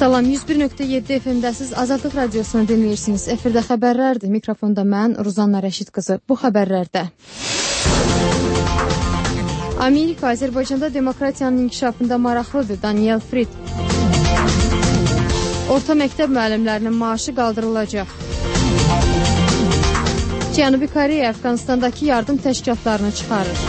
Salam, 101.7 FM-dəsiz Azadlıq Radiosunu dinləyirsiniz. Efirdə xəbərlərdir. Mikrofonda mən, Ruzanna Rəşid qızı. Bu xəbərlərdə Amerika Azərbaycanda demokratiyanın inkişafında maraqlıdır. Daniel Fried. Orta məktəb müəllimlərinin maaşı qaldırılacaq. Cənubi Koreya Əfqanistandakı yardım təşkilatlarını çıxarır.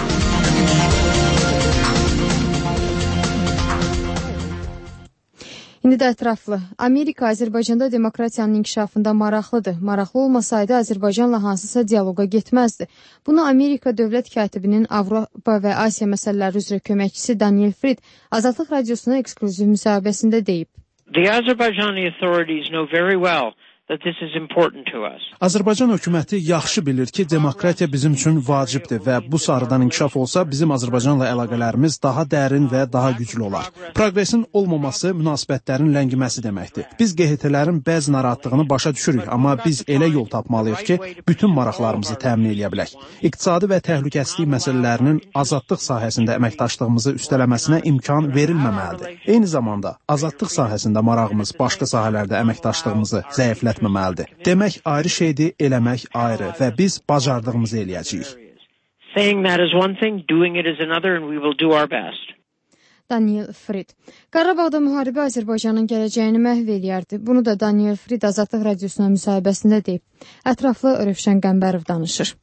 İndi də ətraflı. Amerika Azərbaycanda demokratiyanın inkişafında maraqlıdır. Maraqlı olmasaydı Azərbaycanla hansısa diyaloqa getməzdi. Bunu Amerika Dövlət Katibinin Avropa və Asiya məsələləri üzrə köməkçisi Daniel Fried Azadlıq Radiosuna eksklüziv müsahibəsində deyib. The Azerbaijani authorities know very well that this is important to us. Azərbaycan hökuməti yaxşı bilir ki, demokratiya bizim üçün vacibdir və bu sarıdan inkişaf olsa, bizim Azərbaycanla əlaqələrimiz daha dərin və daha güclü olar. Progresin olmaması münasibətlərin ləngiməsi deməkdir. Biz QHT-lərin bəzi narahatlığını başa düşürük, amma biz elə yol tapmalıyıq ki, bütün maraqlarımızı təmin edə bilək. İqtisadi və təhlükəsizlik məsələlərinin azadlıq sahəsində əməkdaşlığımızı üstələməsinə imkan verilməməlidir. Eyni zamanda, azadlıq sahəsində marağımız başqa sahələrdə əməkdaşlığımızı zəiflətməlidir. Demək ayrı şeydir, eləmək ayrı və biz bacardığımızı eləyəcəyik. Daniel Fried. Qarabağda müharibə Azərbaycanın gələcəyini məhv eləyərdi. Bunu da Daniel Fried Azadlıq Radiosuna müsahibəsində deyib. Ətraflı Rövşən Qəmbərov danışır.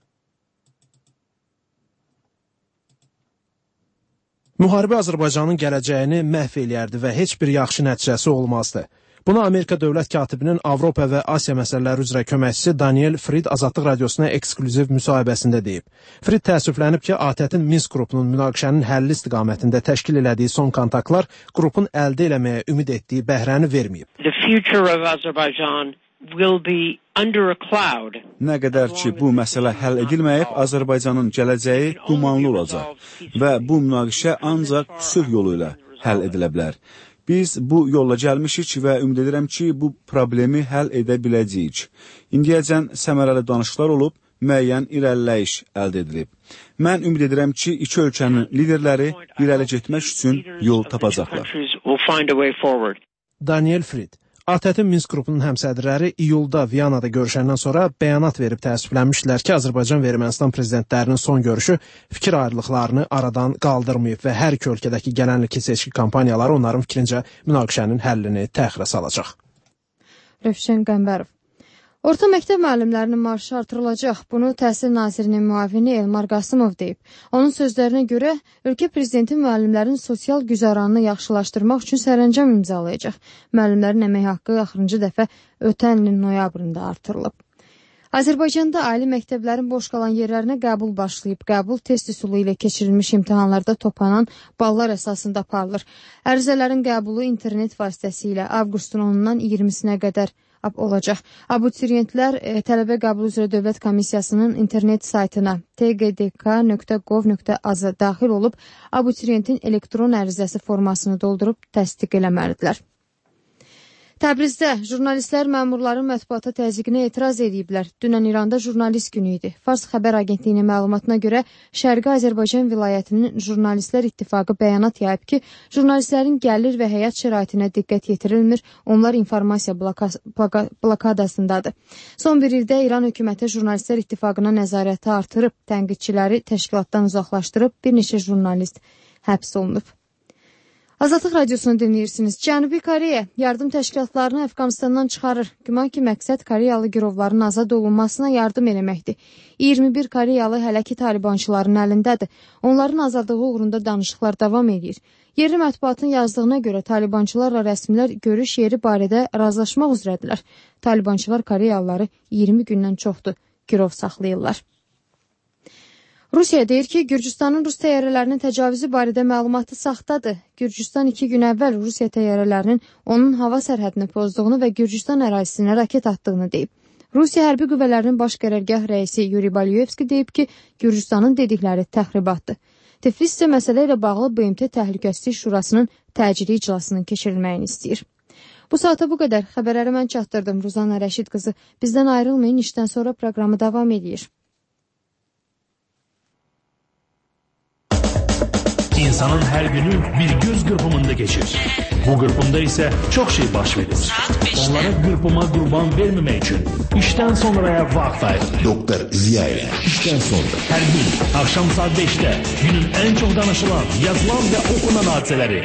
Müharibə Azərbaycanın gələcəyini məhv eləyərdi və heç bir yaxşı nəticəsi olmazdı. Bunu Amerika Dövlət Katibinin Avropa və Asiya məsələləri üzrə köməkçisi Daniel Fried Azadlıq Radiosuna eksklüziv müsahibəsində deyib. Fried təəssüflənib ki, ATƏT-in Minsk qrupunun münaqişənin həlli istiqamətində təşkil elədiyi son kontaktlar qrupun əldə eləməyə ümid etdiyi bəhrəni verməyib. The future of Azerbaijan will be under a cloud. Nə qədər ki, bu məsələ həll edilməyib, Azərbaycanın gələcəyi dumanlı olacaq və bu münaqişə ancaq sülh yolu ilə həll edilə bilər. Biz bu yolla gəlmişik və ümid edirəm ki, bu problemi həll edə biləcəyik. İndiyəcən səmərəli danışıqlar olub, müəyyən irəliləyiş əldə edilib. Mən ümid edirəm ki, iki ölkənin liderləri irəli getmək üçün yol tapacaqlar. Daniel Fried. ATƏT-in Minsk qrupunun həmsədrləri iyulda Viyanada görüşəndən sonra bəyanat verib təəssüflənmişdilər ki, Azərbaycan və Ermənistan prezidentlərinin son görüşü fikir ayrılıqlarını aradan qaldırmayıb və hər iki ölkədəki gələnlikli seçki kampaniyaları onların fikrincə münaqişənin həllini təxirə salacaq. Rövşən Qəmbərov. Orta məktəb müəllimlərinin maaşı artırılacaq. Bunu Təhsil Nazirinin müavini Elmar Qasımov deyib. Onun sözlərinə görə, ölkə prezidenti müəllimlərin sosial güzəranını yaxşılaşdırmaq üçün sərəncam imzalayacaq. Müəllimlərin əmək haqqı axırıncı dəfə ötən ilin noyabrında artırılıb. Azərbaycanda ali məktəblərin boş qalan yerlərinə qəbul başlayıb. Qəbul test üsulu ilə keçirilmiş imtahanlarda toplanan ballar əsasında aparılır. Ərizələrin qəbulu internet vasitəsilə avqustun 10-dan 20-sinə qədər olacaq. Abituriyentlər tələbə qəbulu üzrə Dövlət Komissiyasının internet saytına tgdk.gov.az daxil olub, abituriyentin elektron ərizəsi formasını doldurub təsdiq eləməlidirlər. Təbrizdə jurnalistlər məmurların mətbuata təzyiqinə etiraz ediblər. Dünən İranda jurnalist günü idi. Fars xəbər agentliyinin məlumatına görə Şərqi Azərbaycan vilayətinin Jurnalistlər İttifaqı bəyanat yayıb ki, jurnalistlərin gəlir və həyat şəraitinə diqqət yetirilmir, onlar informasiya blokadasındadır. Son bir ildə İran hökuməti Jurnalistlər İttifaqına nəzarəti artırıb, tənqidçiləri təşkilatdan uzaqlaşdırıb, bir neçə jurnalist həbs olunub. Azadlıq Radiosunu dinləyirsiniz. Cənubi Koreya yardım təşkilatlarını Əfqanistandan çıxarır. Güman ki, məqsəd Koreyalı girovların azad olunmasına yardım eləməkdir. 21 Koreyalı hələ ki talibançıların əlindədir. Onların azadlığı uğrunda danışıqlar davam edir. Yerli mətbuatın yazdığına görə talibançılarla rəsmilər görüş yeri barədə razılaşmaq üzrədirlər. Talibançılar Koreyalıları 20 gündən çoxdur girov saxlayırlar. Rusiya deyir ki, Gürcüstanın Rus təyyarələrinin təcavüzü barədə məlumatı saxtadır. Gürcüstan 2 gün əvvəl Rusiya təyyarələrinin onun hava sərhədini pozduğunu və Gürcüstan ərazisinə raket atdığını deyib. Rusiya hərbi qüvvələrinin baş qərargah rəisi Yuri Balyevski deyib ki, Gürcüstanın dedikləri təxribatdır. Tiflis isə məsələ ilə bağlı BMT Təhlükəsizlik Şurasının təcili iclasının keçirilməyini istəyir. Bu saata bu qədər. Xəbərləri mən çatdırdım. Ruzanna Rəşid qızı. Bizdən ayrılmayın, işdən sonra proqramı davam edir. İnsanın her günü bir göz kırpımında geçir. Bu kırpımda ise çok şey baş verir. Onlara kırpıma kurban vermemek için işten sonraya vakit ayır. Doktor Ziya ile işten sonra. Her gün akşam saat 5'te günün en çok danışılan, yazılan ve okunan hadiseleri.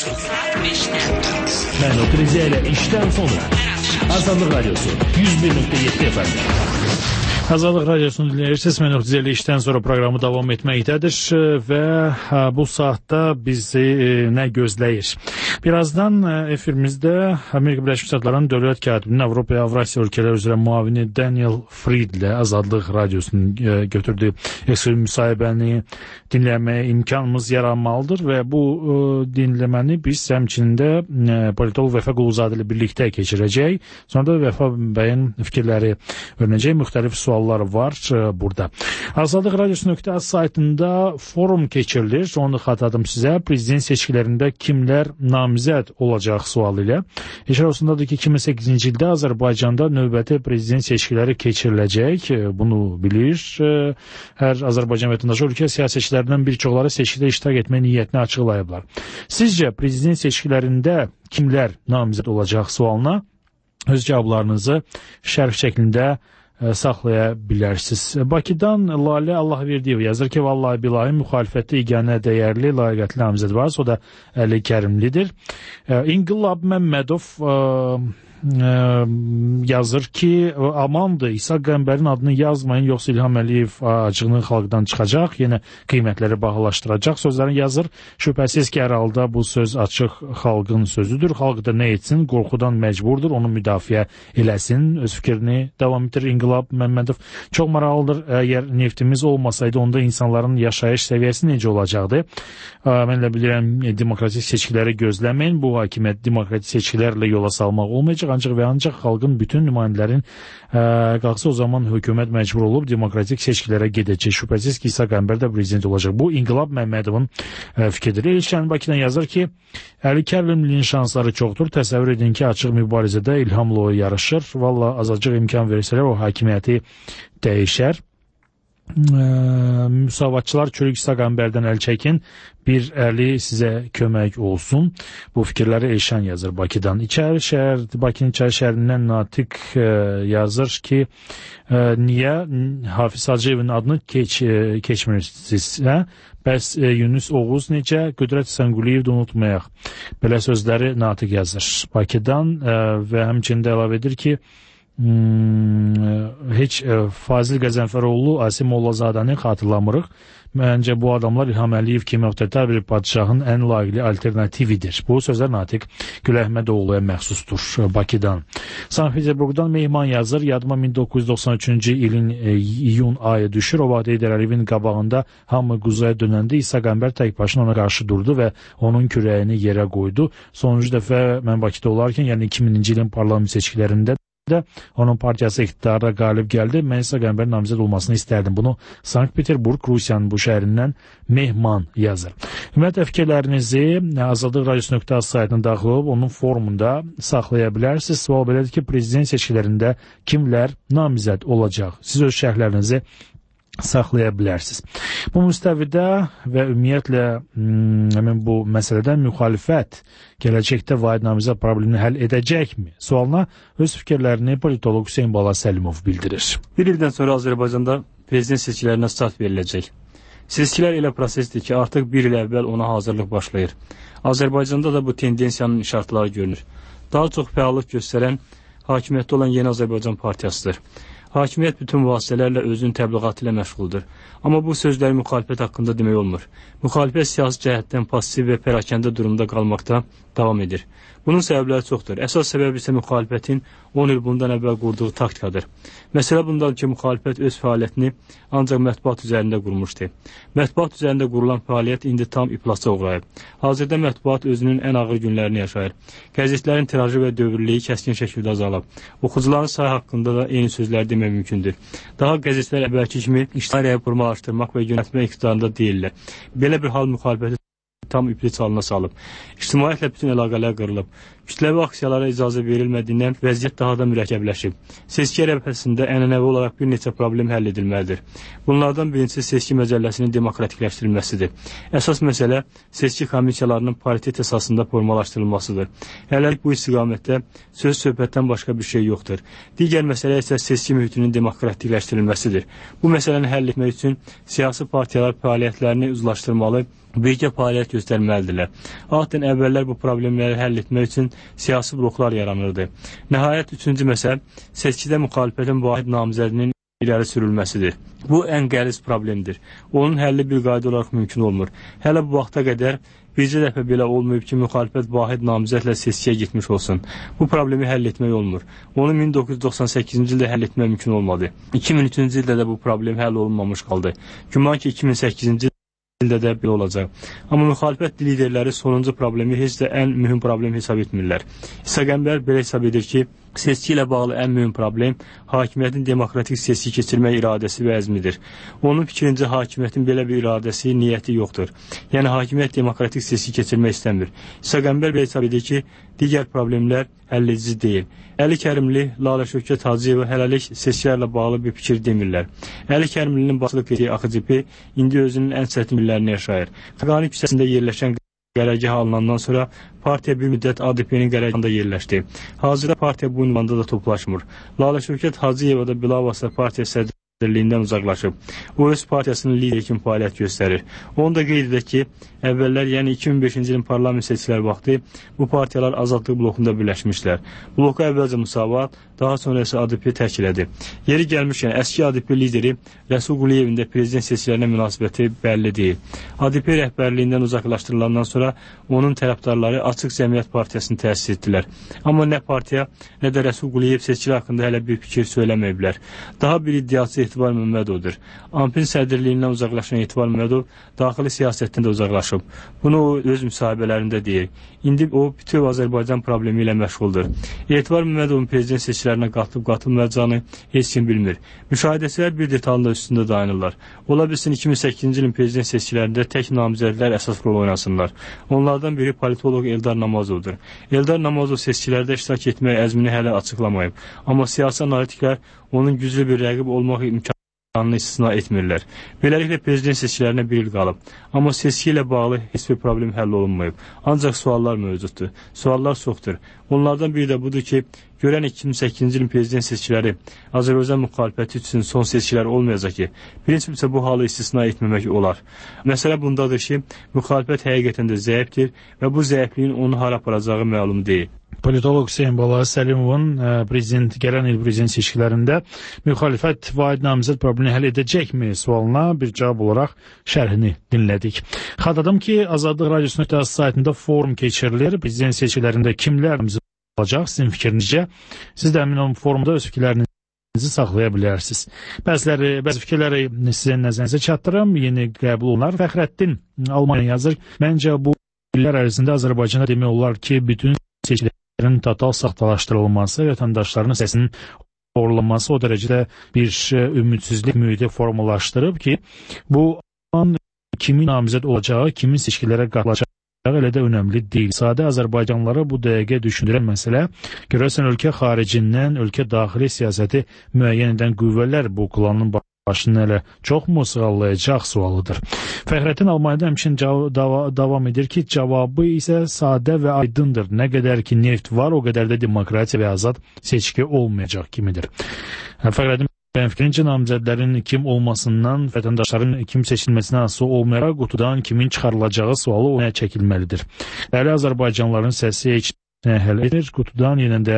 Ben Doktor Ziya ile işten sonra. Azadlık Radyosu 101.7 efendim. Azadlık Radyosu'nu dinləyirsiniz. Mən Doktor işdən sonra proqramı davam etməkdədir və bu saatda bizi nə gözləyir? Birazdan efirimizdə Amerika Birləşmiş Ştatlarının Dövlət Katibinin Avropa və Avrasiya ölkələri üzrə müavini Daniel Fried ilə Azadlıq Radyosu'nun götürdüyü ekskluziv müsahibəni dinləməyə imkanımız yaranmalıdır və bu dinləməni biz həmçinin də politolog Vəfa Quluzadə ilə birlikdə keçirəcək. Sonra da Vəfa bəyin fikirləri öyrənəcək. Müxtəlif suallar var burada. Azadlıq Radyosu.az saytında forum keçirilir. Onu xatırladım sizə. Prezident seçkilərində kimlər namizəd olacaq sualı ilə. İşarə olsundadır ki, 2008-ci ildə Azərbaycanda növbəti prezident seçkiləri keçiriləcək. Bunu bilir. Hər Azərbaycan vətəndaşı ölkə siyasətçilərindən bir çoxları seçkidə iştirak etmək niyyətini açıqlayıblar. Sizcə prezident seçkilərində kimlər namizəd olacaq sualına öz cavablarınızı şərh şəklində saxlaya bilərsiniz. Bakıdan Lalə Allahverdiyev yazır ki, vallahi bilahi müxalifətdə iganə dəyərli, layiqətli namizəd var. O da Əli Kərimlidir. İnqilab Məmmədov yazır ki, amandır, İsa Qəmbərin adını yazmayın, yoxsa İlham Əliyev acığını xalqdan çıxacaq, yenə qiymətləri bahalaşdıracaq sözlərini yazır. Şübhəsiz ki, hər halda bu söz açıq xalqın sözüdür. Xalq da nə etsin, qorxudan məcburdur, onu müdafiə eləsin, öz fikrini davam etdirir İnqilab Məmmədov. Çox maraqlıdır, əgər neftimiz olmasaydı, onda insanların yaşayış səviyyəsi necə olacaqdı? Mən elə bilirəm, demokratik seçkiləri gözləməyin, bu hakimiyyət demokratik seçkilərlə yola salmaq olmayacaq. Ancaq və ancaq xalqın bütün nümayəndələrin qalxsa o zaman hökumət məcbur olub demokratik seçkilərə gedəcək. Şübhəsiz ki, İsa Qəmbər də prezident olacaq. Bu İnqilab Məmmədovun fikridir. İlşən Bakıdan yazır ki, Əli Kərimlinin şansları çoxdur. Təsəvvür edin ki, açıq mübarizədə İlhamla o yarışır. Valla azacıq imkan versələr o hakimiyyəti dəyişər. Müsavatçılar çürük İsa Qəmbərdən əl çəkin, bir əli sizə kömək olsun. Bu fikirləri Elşən yazır Bakıdan. Bakının İçəri şəhərindən Natiq yazır ki, niyə Hafiz Hacıyevin adını keçmirsiniz? Bəs Yunus Oğuz necə? Qüdrət Sənquliyev də unutmayaq. Belə sözləri Natiq yazır Bakıdan və həmçində əlavə edir ki, heç Fazil Qəzənfəroğlu, Asim Mollazadəni xatırlamırıq. Məncə bu adamlar İlham Əliyev kimi avtoritar bir padişahın ən layiqli alternatividir. Bu sözlər Natiq Güləhmədoğlu'ya məxsusdur Bakıdan. Sankt-Peterburgdan Mehman yazır. Yadıma 1993-cü ilin iyun ayı düşür. O vaxt Heydər Əliyevin qabağında hamı quzaya dönəndə İsa Qəmbər tək başına ona qarşı durdu və onun kürəyini yerə qoydu. Sonuncu dəfə mən Bakıda olarkən, yəni 2000-ci ilin parlament seçkilərində onun partiyası iqtidarda qalib gəldi. Mən İsa Qəmbərin namizəd olmasını istərdim. Bunu Sankt-Peterburg, Rusiyanın bu şəhərindən Mehman yazır. Ümumiyyətlə fikirlərinizi Azadlıq Radyosu.az saytına daxil olub, onun forumunda saxlaya bilərsiniz. Sual belədir ki, prezident seçkilərində kimlər namizəd olacaq? Siz öz şərhlərinizi saxlaya bilərsiniz. Bu müstəvidə və ümumiyyətlə bu məsələdə müxalifət gələcəkdə vahid namizəd problemini həll edəcəkmi? Sualına öz fikirlərini politolog Hüseyn Bala Səlimov bildirir. Bir ildən sonra Azərbaycanda prezident seçkilərinə start veriləcək. Seçkilər elə prosesdir ki, artıq bir il əvvəl ona hazırlıq başlayır. Azərbaycanda da bu tendensiyanın işarətləri görünür. Daha çox fəallıq göstərən hakimiyyətdə olan Yeni Azərbaycan Partiyasıdır. Hakimiyyət bütün vasitələrlə özünün təbliğatı ilə məşğuldur. Amma bu sözləri müxalifət haqqında demək olmur. Müxalifət siyasi cəhətdən pasiv və pərakəndə durumda qalmaqda davam edir. Bunun səbəbləri çoxdur. Əsas səbəb isə müxalifətin 10 il bundan əvvəl qurduğu taktikadır. Məsələ bundadır ki, müxalifət öz fəaliyyətini ancaq mətbuat üzərində qurmuşdu. Mətbuat üzərində qurulan fəaliyyət indi tam iflasa uğrayıb. Hazırda mətbuat özünün ən ağır günlərini yaşayır. Qəzetlərin tirajı və dövrlüyü kəskin şəkildə azalıb. Oxucuların sayı haqqında da eyni sözlər demək mümkündür. Daha qəzetlər əvvəlki kimi ictimai reformalaşdırmaq və yönətmə iqtidarında deyirlər. Belə bir hal müxalifəti tam ipli çalına salıb. İctimaiyyətlə bütün əlaqələr qırılıb. Kütləvi aksiyalara icazə verilmədiyindən vəziyyət daha da mürəkkəbləşib. Seçki ərəfəsində ənənəvi olaraq bir neçə problem həll edilməlidir. Bunlardan birincisi seçki məcəlləsinin demokratikləşdirilməsidir. Əsas məsələ seçki komissiyalarının paritet əsasında formalaşdırılmasıdır. Hələlik bu istiqamətdə söz-söhbətdən başqa bir şey yoxdur. Digər məsələ isə seçki mühitinin demokratikləşdirilməsidir. Bu məsələni həll etmək üçün siyasi partiyalar fəaliyyətlərini uzlaşdırmalı, birgə fəaliyyət göstərməlidirlər. Adətən əvvəllər bu problemləri həll etmək üçün siyasi bloklar yaranırdı. Nəhayət üçüncü məsələ seçkidə müxalifətin vahid namizədinin irəli sürülməsidir. Bu ən qəliz problemdir. Onun həlli bir qayda olaraq mümkün olmur. Hələ bu vaxta qədər bircə dəfə belə olmayıb ki, müxalifət vahid namizədlə seçkiyə getmiş olsun. Bu problemi həll etmək olmur. Onu 1998-ci ildə həll etmək mümkün olmadı. 2003-cü ildə də bu problem həll olunmamış qaldı. Güman ki, 2008-ci ildə də belə olacaq. Amma müxalifət liderləri sonuncu problemi heç də ən mühüm problem hesab etmirlər. İsa Qəmbər belə hesab edir ki, seçki ilə bağlı ən mühüm problem hakimiyyətin demokratik seçki keçirmək iradəsi və əzmidir. Onun fikrincə hakimiyyətin belə bir iradəsi, niyyəti yoxdur. Yəni hakimiyyət demokratik seçki keçirmək istəmir. İsa Qəmbər belə hesab edir ki, digər problemlər həlledici deyil. Əli Kərimli, Lalə Şövkət Hacıyeva hələlik seçkilərlə bağlı bir fikir demirlər. Əli Kərimlinin başçılıq etdiyi AXCP indi özünün ən çətin günlərini yaşayır. Xəqani küçəsində yerləşən qərargah alınandan sonra partiya bir müddət ADP-nin qərargahında yerləşdi. Hazırda partiya bu ünvanda da toplaşmır. Lalə Şövkət Hacıyeva da bilavasitə partiya sədrliyindən uzaqlaşıb. O öz partiyasının lideri kimi fəaliyyət göstərir. Onu da qeyd edək ki, əvvəllər, yəni 2005-ci ilin parlament seçkiləri vaxtı bu partiyalar Azadlıq blokunda birləşmişlər. Bloka əvvəlcə Müsavat, daha sonra isə ADP tərk elədi. Yeri gəlmişkən, əski ADP lideri Rəsul Quliyevin də prezident seçkilərinə münasibəti bəlli deyil. ADP rəhbərliyindən uzaqlaşdırılandan sonra onun tərəfdarları Açıq Cəmiyyət Partiyasını təsis etdilər. Amma nə partiya, nə də Rəsul Quliyev seçkilər haqqında hələ bir fikir söyləməyiblər. Daha bir iddiası Etibar Məmmədovdur. AMP-in sədrliyindən uzaqlaşan Etibar Məmmədov daxili siyasətdən də uzaqlaşıb. Bunu o öz müsahibələrində deyir. İndi o bütöv Azərbaycan problemi ilə məşğuldur. Etibar Məmmədovun prezident seçkilərinə qatılmayacağını heç kim bilmir. Müşahidəçilər bir detalında üstündə dayanırlar. Ola bilsin 2008-ci ilin prezident seçkilərində tək namizədlər əsas rol oynasınlar. Onlardan biri politoloq Eldar Namazovdur. Eldar Namazov seçkilərdə iştirak etmək əzmini hələ açıqlamayıb. Amma siyasi analitiklər onun güclü bir rəqib olmaq imkanını istisna etmirlər. Beləliklə prezident seçkilərinə bir il qalıb. Amma seçki ilə bağlı heç bir problem həll olunmayıb. Ancaq suallar mövcuddur. Suallar çoxdur. Onlardan biri də budur ki, görən 2008-ci ilin prezident seçkiləri Azərbaycan müxalifəti üçün son seçkilər olmayacaq ki, prinsipcə bu halı istisna etməmək olar. Məsələ bundadır ki, müxalifət həqiqətən də zəifdir və bu zəifliyin onu hara aparacağı məlum deyil. Politolog Hüseyn Bala Səlimovun gələn il prezident seçkilərində müxalifət vahid namizəd problemini həll edəcəkmi sualına bir cavab olaraq şərhini dinlədik. Xatırladım ki, Azadlıq Radiosu saytında forum keçirilir. Prezident seçkilərində kimlər namizəd olacaq, sizin fikrinizcə? Siz də əmin olun forumda öz fikirlərinizi saxlaya bilərsiniz. Bəzi fikirləri sizin nəzərinizə çatdırım, yeni qəbul olunar. Fəxrəddin Almanya yazır. Məncə bu illər ərzində Azərbaycana demək olar ki, bütün seçkilərin total saxtalaşdırılması, vətəndaşların səsinin oğurlanması o dərəcədə bir ümidsizlik mühiti formalaşdırıb ki, bu an kimin namizəd olacağı, kimin seçkilərə qatılacağı elə də önəmli deyil. Sadə Azərbaycanlılara bu dəqiqə düşündürən məsələ, görəsən ölkə xaricindən, ölkə daxili siyasəti müəyyən edən qüvvələr bu klanın başını elə çox mu sığallayacaq sualıdır. Fəxrəddin Almanya'da həmçinin davam edir ki, cavabı isə sadə və aydındır. Nə qədər ki neft var, o qədər də demokratiya və azad seçki olmayacaq kimidir. Fəxrəddin fikrincə namizədlərin kim olmasından, vətəndaşların kim seçilməsindən asılı olmayaraq qutudan kimin çıxarılacağı sualı ona çəkilməlidir. Dəli Azərbaycanlıların səsi heç nə həll edir. Qutudan yenə də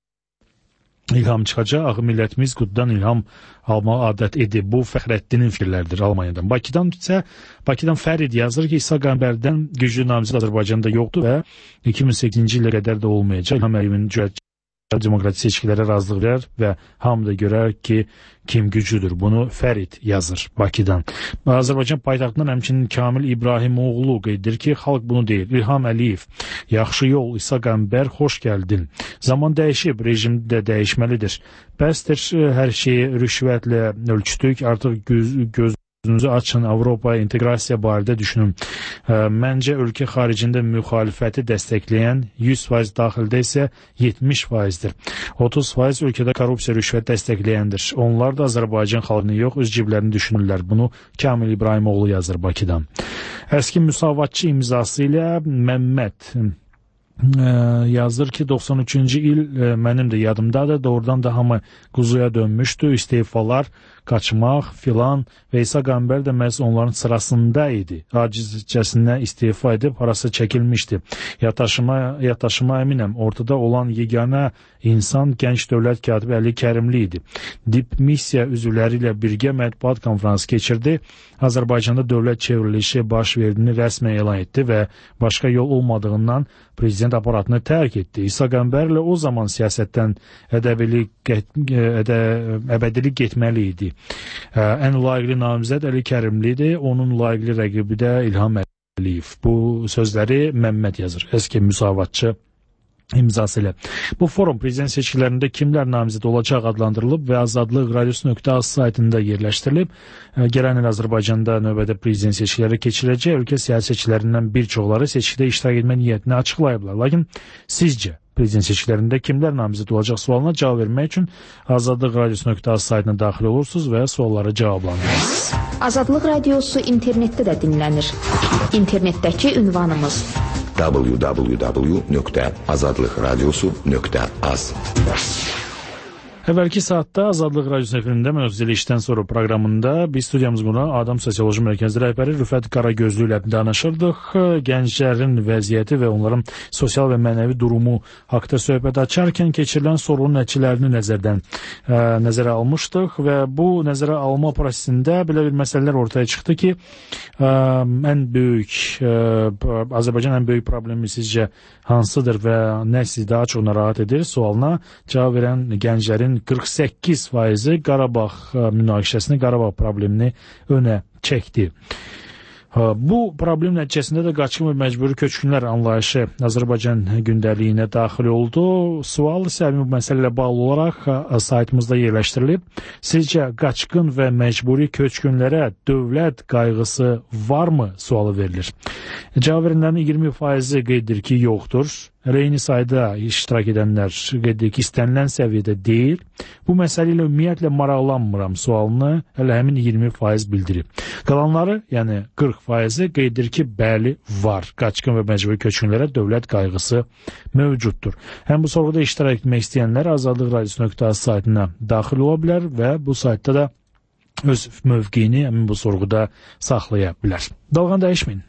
ilham çıxacaq. Axı millətimiz qutudan ilham almağa adət edib. Bu Fəxrəddinin fikirləridir Almanyadan. Bakıdan Fərid yazır ki, İsa Qəmbərdən güclü namizəd Azərbaycanda yoxdur və 2008-ci ilə qədər də olmayacaq. İlham Əliyevin demokratik seçkilərə razılıq verər və hamı da görər ki, kim güclüdür. Bunu Fərid yazır Bakıdan. Azərbaycan paytaxtından həmçinin Kamil İbrahimoğlu qeyd edir ki, xalq bunu deyir. İlham Əliyev, yaxşı yol, İsa Qəmbər, xoş gəldin. Zaman dəyişib, rejim də dəyişməlidir. Bəsdir, hər şeyi rüşvətlə ölçdük, artıq göz gözünüzü açın, Avropaya inteqrasiya barədə düşünün. Məncə ölkə xaricində müxalifəti dəstəkləyən 100% daxildə isə 70%dir. 30% ölkədə korrupsiya, rüşvət dəstəkləyəndir. Onlar da Azərbaycan xalqını yox, öz ciblərini düşünürlər. Bunu Kamil İbrahimoğlu yazır Bakıdan. Əski müsavatçı imzası ilə Məmməd yazır ki 93-cü il mənim də yadımdadır. Doğrudan da hamı quzuya dönmüşdü. İstefalar, qaçmaq filan və İsa Qəmbər də məhz onların sırasında idi. Acizcəsinə istefa edib harasa çəkilmişdi. Yataşıma əminəm. Ortada olan yeganə insan gənc dövlət katibi Əli Kərimli idi. Dip missiya üzvləri ilə birgə mətbuat konfransı keçirdi. Azərbaycanda dövlət çevrilişi baş verdiğini rəsmən elan etdi və başqa yol olmadığından prezident aparatını tərk etdi. İsa Qəmbərlə o zaman siyasətdən əbədilik getməli idi. Ən layiqli namizəd Əli Kərimlidir, onun layiqli rəqibi də İlham Əliyev. Bu sözləri Məmməd yazır, əski müsavatçı imzası ilə. Bu forum prezident seçkilərində kimlər namizəd olacaq adlandırılıb və Azadlıq Radiosu.az saytında yerləşdirilib. Gələn il Azərbaycanda növbədə prezident seçkiləri keçiriləcək. Ölkə siyasi seçkilərindən bir çoxları seçkidə iştirak etmə niyyətini açıqlayıblar. Lakin sizcə prezident seçkilərində kimlər namizəd olacaq sualına cavab vermək üçün Azadlıq Radiosu.az saytına daxil olursunuz və sualları cavablandırırsınız. Azadlıq Radiosu internetdə də dinlənir. İnternetdəki ünvanımız www.azadlıqradiosu.az. Əvvəlki saatda Azadlıq Radiosu efirində mövzuli işdən sonra proqramında biz studiyamız qonu Adam Sosioloji Mərkəzi rəhbəri Rüfət Qaragözlü ilə danışırdıq. Gənclərin vəziyyəti və onların sosial və mənəvi durumu haqda söhbət açarkən keçirilən sorunun nəticələrini nəzərə almışdıq və bu nəzərə alma prosesində belə bir məsələlər ortaya çıxdı ki, Azərbaycan ən böyük problemi sizcə hansıdır və nə sizi daha çox narahat edir sualına cavab verən gənclərin 48% Qarabağ münaqişəsini, Qarabağ problemini önə çəkdi. Bu problem nəticəsində də qaçqın və məcburi köçkünlər anlayışı Azərbaycan gündəliyinə daxil oldu. Sual isə bu məsələ ilə bağlı olaraq saytımızda yerləşdirilib. Sizcə qaçqın və məcburi köçkünlərə dövlət qayğısı varmı sualı verilir. Cavab verənlərin 20% qeyd edir ki, yoxdur. Eyni sayda iştirak edənlər qeyd edir ki, istənilən səviyyədə deyil. Bu məsələ ilə ümumiyyətlə maraqlanmıram sualını hələ həmin 20% bildirib. Qalanları, yəni 40% qeyd edir ki, bəli, var. Qaçqın və məcburi köçkünlərə dövlət qayğısı mövcuddur. Həm bu sorğuda iştirak etmək istəyənlər Azadlıq Radiosu.az saytına daxil ola bilər və bu saytda da öz mövqeyini həmin bu sorğuda saxlaya bilər. Dalğan dəyişməyin.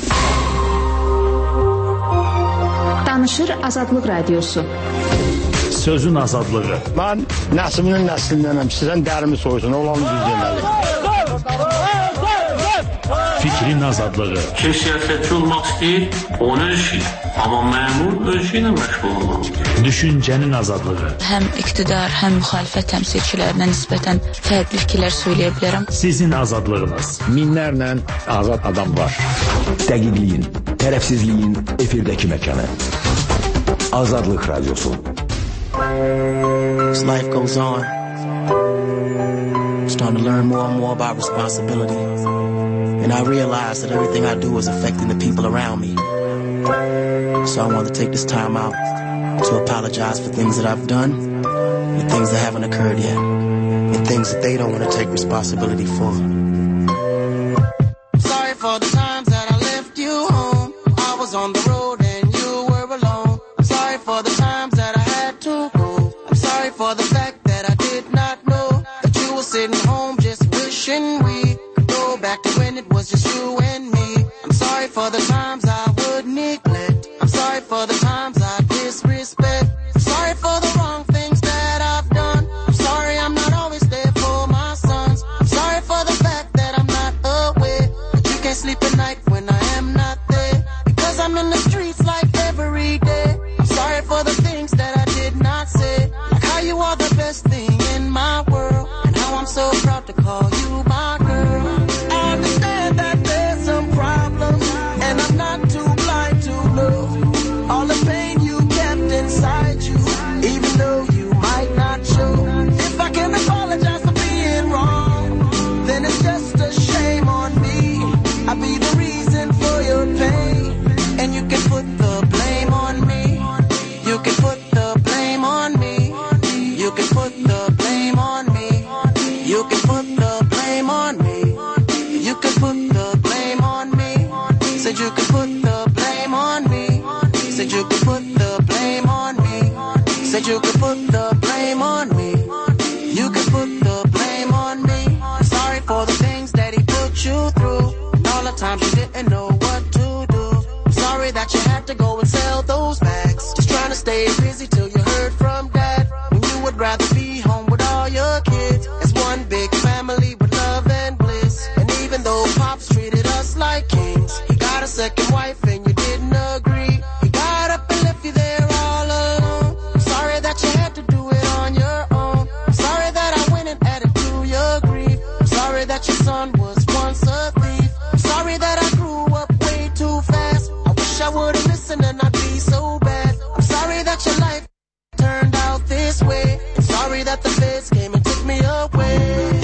Danışır Azadlıq Radiosu. Sözün azadlığı. Mən nəsliminin nəslindənəm. Sizdən dərimi soyusun. Olanı düz deməli. Fikrin azadlığı. Kim siyasətçi olmaq istəyir, onu öz işi. Amma məmur öz işi ilə məşğul olmaq. Düşüncənin azadlığı. Həm iqtidar, həm müxalifət təmsilçilərinə nisbətən fərqli fikirlər söyləyə bilərəm. Sizin azadlığınız. Minlərlə azad adam var. Dəqiqliyin, tərəfsizliyin efirdəki məkanı. Azadlıq Radiosu. As life goes on, I'm starting to learn more and more about responsibility. And I realize that everything I do is affecting the people around me. So I want to take this time out to apologize for things that I've done and things that haven't occurred yet and things that they don't want to take responsibility for. I'm sorry for the times that I left you home. I was on the road and you were alone. I'm sorry for the times that I had to go. I'm sorry for the fact that I did not know that you were sitting home just wishing we could go back to when it was just you and me. I'm sorry for the times I would neglect. I'm sorry for the times I disrespect. I'm sorry for the wrong things that I've done. I'm sorry I'm not always there for my sons. I'm sorry for the fact that I'm not aware that you can't sleep at night when I am not there because I'm in the street. that you had to go and sell those bags. Just trying to stay busy till you heard from dad. When you would rather be home with all your kids. As one big family with love and bliss. And even though Pops treated us like kings, he got a second wife and you didn't agree. He got up and left you there all alone. I'm sorry that you had to do it on your own. I'm sorry that I went and added to your grief. I'm sorry that your son was once a thief. I'm sorry that I grew up way too fast. I wish I would've listened and I'd be so bad. I'm sorry that your life turned out this way. I'm sorry that the feds came and took me away.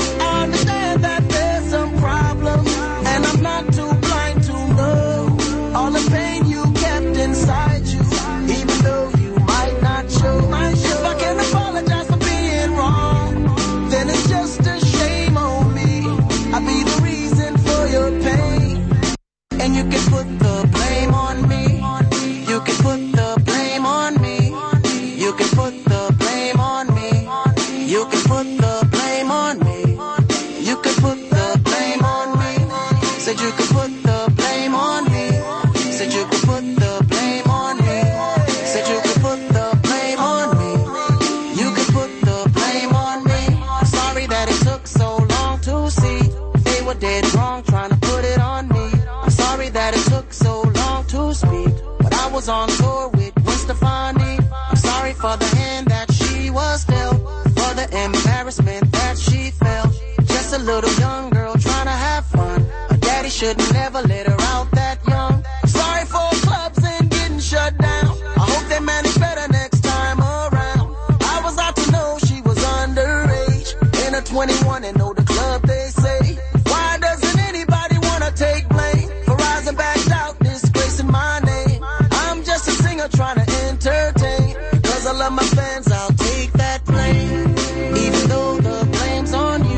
I understand that there's some problems, and I'm not too blind to know all the pain you kept inside you, even though you might not show. If I can apologize for being wrong, then it's just a shame on me. I'll be the reason for your pain, and you can put the blame on me. You can put the blame on me. You can put the blame on me. You can put the blame on me. You can put the blame on me. Said you could put the blame on me. Said you could put the blame on me. Said you could put the blame on me. You could put the blame on me. I'm sorry that it took so long to see. They were dead wrong trying to put it on me. I'm sorry that it took so long to speak, but I was on tour with Gwen Stefani. I'm sorry for the hand that she was dealt, for the embarrassment that she felt. Just a little young girl trying to have fun. Her daddy should never let her out that young. I'm sorry for clubs and getting shut down. I hope they manage better next time around. I was out to know she was underage, in her 21 and know the club they say. Why doesn't anybody wanna take blame for rising back out, disgracing my name? I'm just a singer trying to entertain. Because I love my fans, I'll take that blame. Even though the blame's on you.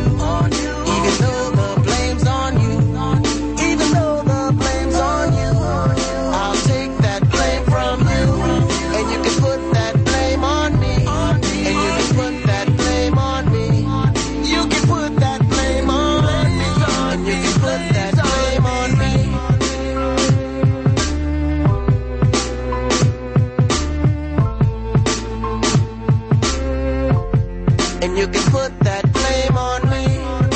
Even though the blame's on you. Even though the blame's on you. I'll take that blame from you. And you can put that blame on me. And you can put that blame on me. You can put that blame on me. And you can put that blame on me. And you can put that blame on me.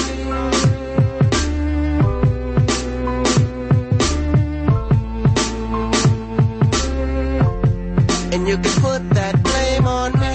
And you can put that blame on me.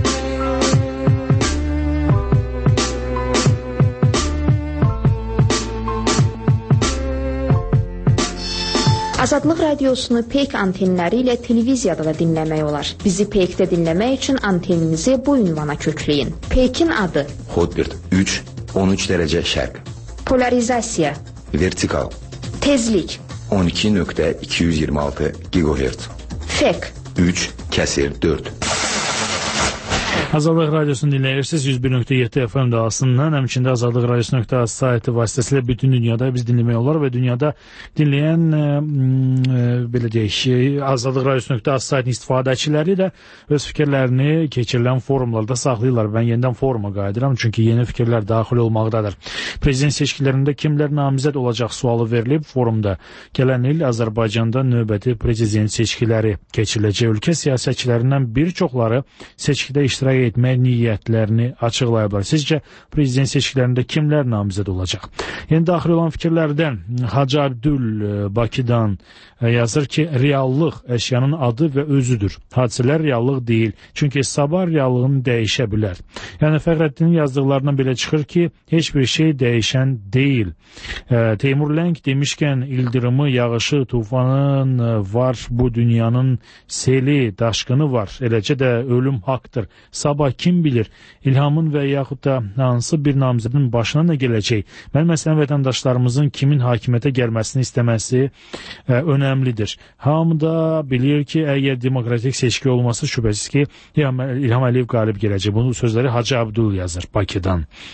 Azadlıq radiosunu PEYK antenləri ilə televiziyada da dinləmək olar. Bizi PEYK-də dinləmək üçün anteninizi bu ünvana kökləyin. PEYK-in adı: Hotbird 3, 13 dərəcə şərq. Polarizasiya: Vertikal. Tezlik: 12.226 GHz. FEK: 3/4. Azadlıq radiosunu dinləyirsiniz 101.7 FM dalısından, həmçində Azadlıq radiosu.az sayti vasitəsilə bütün dünyada biz dinləmək olar və dünyada dinləyən belə deyək, Azadlıq radiosu.az saytının istifadəçiləri də öz fikirlərini keçirilən forumlarda saxlayırlar. Mən yenidən foruma qayıdıram, çünki yeni fikirlər daxil olmaqdadır. Prezident seçkilərində kimlər namizəd olacaq sualı verilib forumda. Gələn il Azərbaycanda növbəti prezident seçkiləri keçiriləcək. Ölkə siyasətçilərindən bir çoxları seçkidə iştirak etmək niyyətlərini açıqlayıblar. Sizcə prezident seçkilərində kimlər namizəd olacaq? Yeni daxil olan fikirlərdən Hacı Abdül Bakıdan yazır ki, reallıq əşyanın adı və özüdür. Hadisələr reallıq deyil. Çünki sabah reallığını dəyişə bilər. Yəni Fəxrəddinin yazdıqlarından belə çıxır ki, heç bir şey dəyişən deyil. Teymur Ləng demişkən ildırımı, yağışı, tufanın var, bu dünyanın seli, daşqını var. Eləcə də ölüm haqdır. Sabah kim bilir, İlhamın və yaxud da hansı bir namizədin başına nə gələcək? Mən məsələn vətəndaşlarımızın kimin hakimiyyətə gəlməsini istəməsi önəmlidir. Hamı da bilir ki, əgər demokratik seçki olması şübhəsiz ki, İlham Əliyev qalib gələcək. Bunu sözləri Hacı Abdul yazır Bakıdan.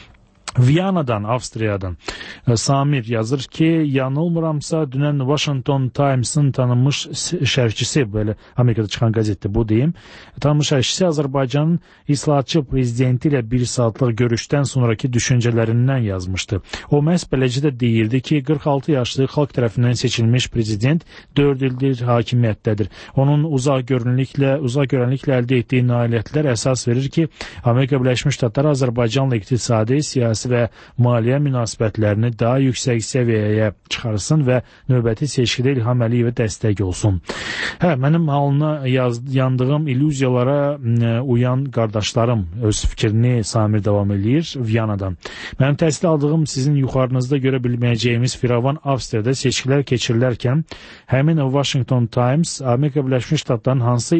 Viyanadan, Avstriyadan Samir yazır ki, yanılmıramsa dünən Washington Times-ın tanınmış şərhçisi, belə Amerikada çıxan qəzetdə bu deyim, tanınmış şərhçisi Azərbaycanın islahatçı prezidenti ilə 1 saatlıq görüşdən sonraki düşüncələrindən yazmışdı. O məhz beləcə də deyirdi ki, 46 yaşlı xalq tərəfindən seçilmiş prezident 4 ildir hakimiyyətdədir. Onun uzaq görənliklə əldə etdiyi nailiyyətlər əsas verir ki, Amerika Birləşmiş Ştatları Azərbaycanla iqtisadi, siyasi və maliyyə münasibətlərini daha yüksək səviyyəyə çıxarsın və növbəti seçkidə İlham Əliyevə dəstək olsun. Mənim halına yandığım illüziyalara uyan qardaşlarım öz fikrini Samir davam edir Viyanadan. Mənim təhsil aldığım sizin yuxarınızda görə bilməyəcəyimiz firavan Avstriyada seçkilər keçirilərkən həmin Washington Times Amerika Birləşmiş Ştatlarının hansı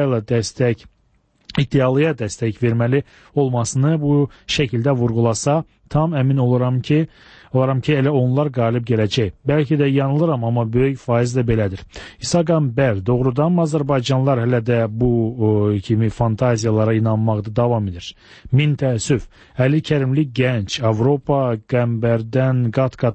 iddialıya dəstək verməli olmasını bu şəkildə vurğulasa, tam əmin olaram ki, elə onlar qalib gələcək. Bəlkə də yanılıram, amma böyük faizlə belədir. İsa Qəmbər, doğrudan Azərbaycanlılar hələ də bu kimi fantaziyalara inanmaqda davam edir. Min təəssüf. Əli Kərimli gənc, Avropada Qəmbərdən qat-qat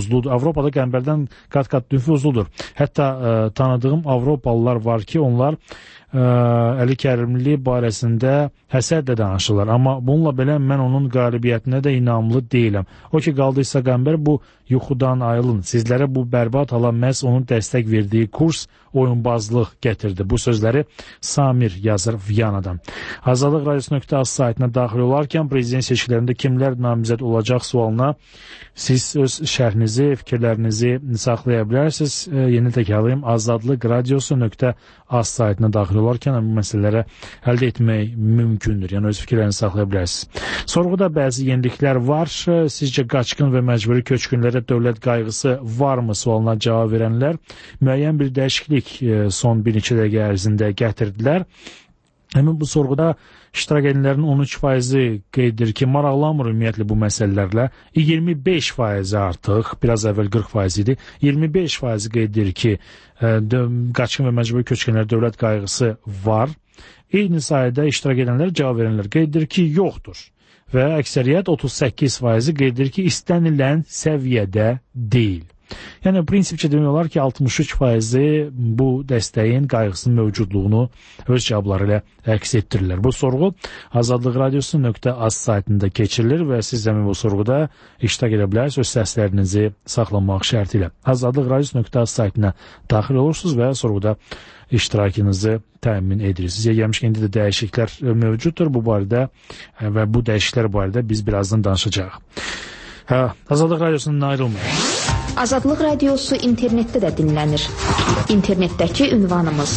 nüfuzludur. Hətta tanıdığım Avropalılar var ki, onlar Əli Kərimli barəsində həsədlə danışırlar. Amma bununla belə mən onun qalibiyyətinə də inamlı deyiləm. O ki, qaldıysa Qəmbər, bu yuxudan ayılın. Sizlərə bu bərbad hala məhz onun dəstək verdiyi kurs oyunbazlıq gətirdi. Bu sözləri Samir yazır Viyanadan. Azadlıq Radiosu.az saytına daxil olarkən prezident seçkilərində kimlər namizəd olacaq sualına siz öz şərhinizi, fikirlərinizi saxlaya bilərsiniz. Yeni təkrarlayım, Azadlıq Radiosu.az saytına daxil olarkən bu məsələlərə əldə etmək mümkündür. Yəni öz fikirlərinizi saxlaya bilərsiniz. Sorğuda bəzi yeniliklər var. Sizcə qaçqın və məcburi köçkünlərə dövlət qayğısı varmı sualına cavab verənlər müəyyən bir dəyişiklik son bir neçə dəqiqə ərzində gətirdilər. Həmin bu sorğuda iştirak edənlərin 13% qeyd edir ki, maraqlanmır ümumiyyətlə bu məsələlərlə. 25% artıq, biraz əvvəl 40% idi. 25% qeyd edir ki, qaçqın və məcburi köçkünlərə dövlət qayğısı var. Eyni sayədə iştirak edənlər, cavab verənlər qeyd edir ki, yoxdur. Və əksəriyyət 38% qeyd edir ki, istənilən səviyyədə deyil. Yəni, prinsipcə demək olar ki, 63% bu dəstəyin qayğısının mövcudluğunu öz cavabları ilə əks etdirirlər. Bu sorğu Azadlıq Radiosu.az saytında keçirilir və siz həmin bu sorğuda iştirak edə bilərsiniz, öz səslərinizi saxlamaq şərti ilə. Azadlıq Radiosu.az saytına daxil olursunuz və sorğuda iştirakınızı təmin edirsiniz. Gəlmişkən indi də dəyişikliklər mövcuddur bu barədə və bu dəyişikliklər barədə biz birazdan danışacağıq. Azadlıq Radiosundan ayrılmayın. Azadlıq Radiosu internetdə də dinlənir. İnternetdəki ünvanımız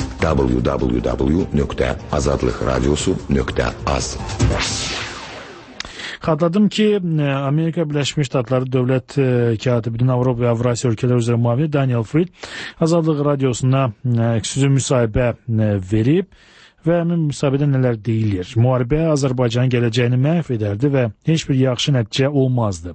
www.azadlıqradiosu.az. Xatırladım ki, Amerika Birləşmiş Ştatları Dövlət Katibinin Avropa və Avrasiya ölkələri üzrə müavini Daniel Fried Azadlıq Radiosuna xüsusi müsahibə verib və həmin müsahibədə nələr deyilir? Müharibə Azərbaycanın gələcəyini məhv edərdi və heç bir yaxşı nəticə olmazdı.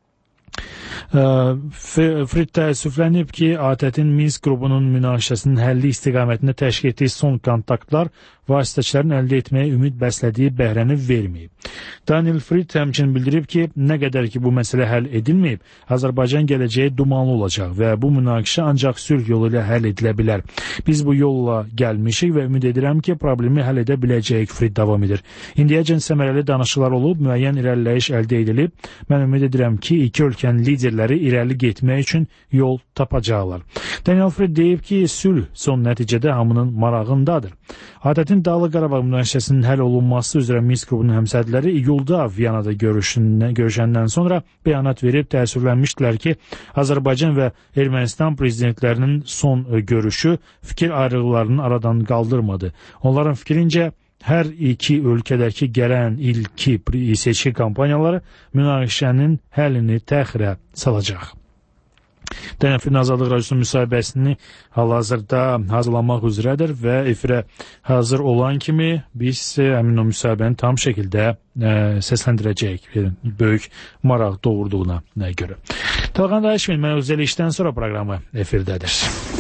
Fried təəssüflənib ki, ATƏT-in Minsk qrupunun münaqişəsinin həlli istiqamətində təşkil etdiyi son kontaktlar vasitəçilərin əldə etməyə ümid bəslədiyi bəhrəni verməyib. Daniel Fried həmçinin bildirib ki, nə qədər ki bu məsələ həll edilməyib, Azərbaycan gələcəyi dumanlı olacaq və bu münaqişə ancaq sülh yolu ilə həll edilə bilər. Biz bu yolla gəlmişik və ümid edirəm ki, problemi həll edə biləcəyik, Fried davam edir. İndiyəcən səmərəli danışıqlar olub, müəyyən irəliləyiş əldə edilib. Mən ümid edirəm ki, iki ölkənin liderləri irəli getmək üçün yol tapacaqlar. Daniel Fried deyib ki, sülh son nəticədə hamının marağındadır. ATƏT-in Dağlıq Qarabağ münaqişəsinin həll olunması üzrə Minsk qrupunun həmsədrləri iyulda Viyanada görüşəndən sonra bəyanat verib təəssüflənmişdilər ki, Azərbaycan və Ermənistan prezidentlərinin son görüşü fikir ayrılıqlarını aradan qaldırmadı. Onların fikrincə, hər iki ölkədəki gələn ilki seçki kampaniyaları münaqişənin həllini təxirə salacaq. Daniel Fried Azadlıq Radiosunun müsahibəsini hal-hazırda hazırlamaq üzrədir və efirə hazır olan kimi biz həmin o müsahibəni tam şəkildə səsləndirəcəyik böyük maraq doğurduğuna görə. Talğan Daşmin, mən özəl işdən sonra proqramı efirdədir.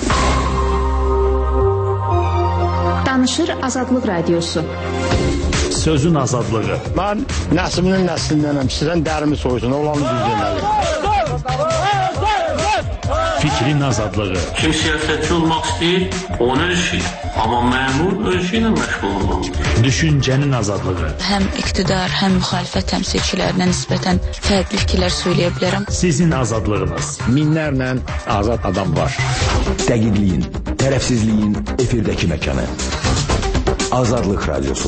Danışır Azadlıq Radiosu. Sözün azadlığı. Mən nəsliminin nəslindənəm. Sizdən dərimi soysun, olanı düz deməliyim. Fikrin azadlığı. Kim siyasetçi olmak istiyor, onun işi. Ama memur öz işiyle meşgul olmalı. Düşüncenin azadlığı. Həm iqtidar, həm müxalifət təmsilçilərinə nisbətən fərqli fikirlər söyləyə bilərəm. Sizin azadlığınız. Minlərlə azad adam var. Dəqiqliyin, tərəfsizliyin efirdəki məkanı. Azadlıq Radyosu.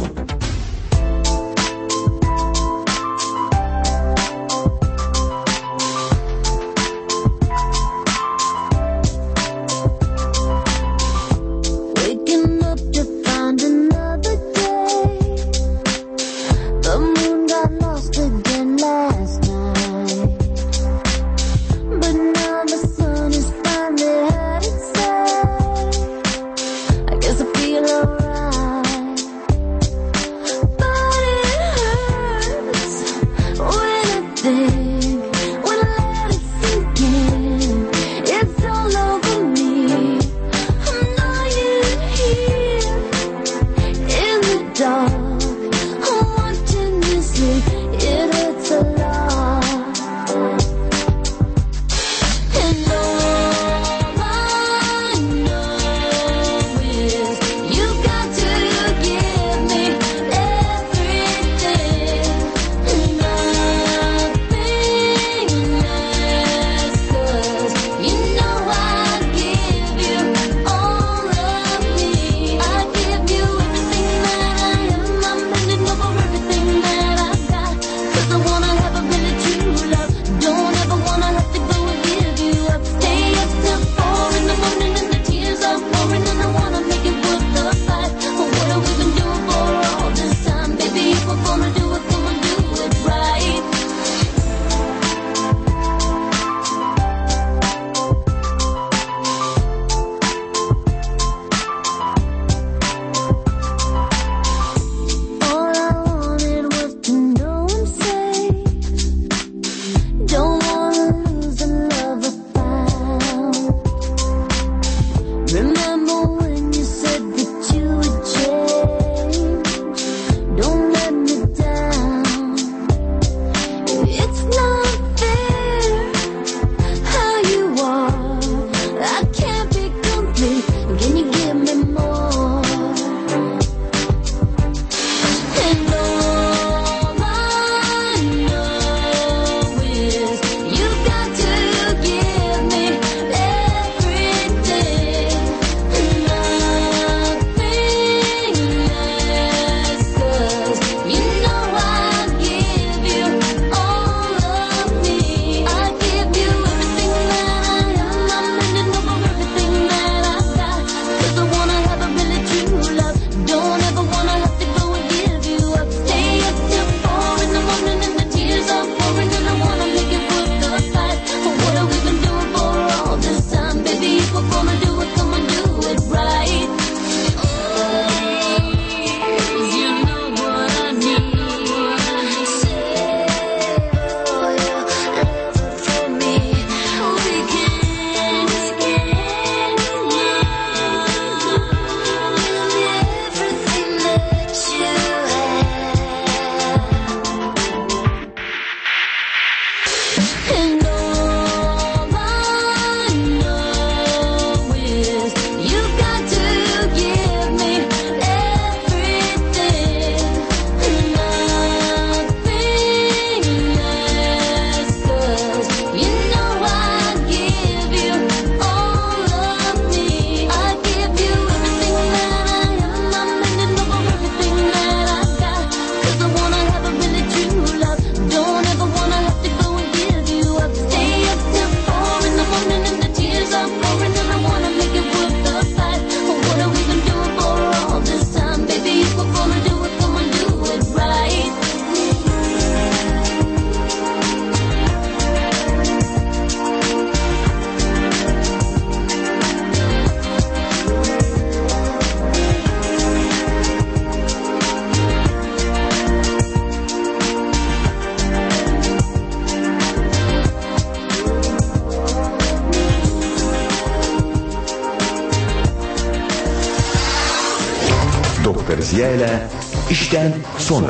Ziya ilə İşdən sonra.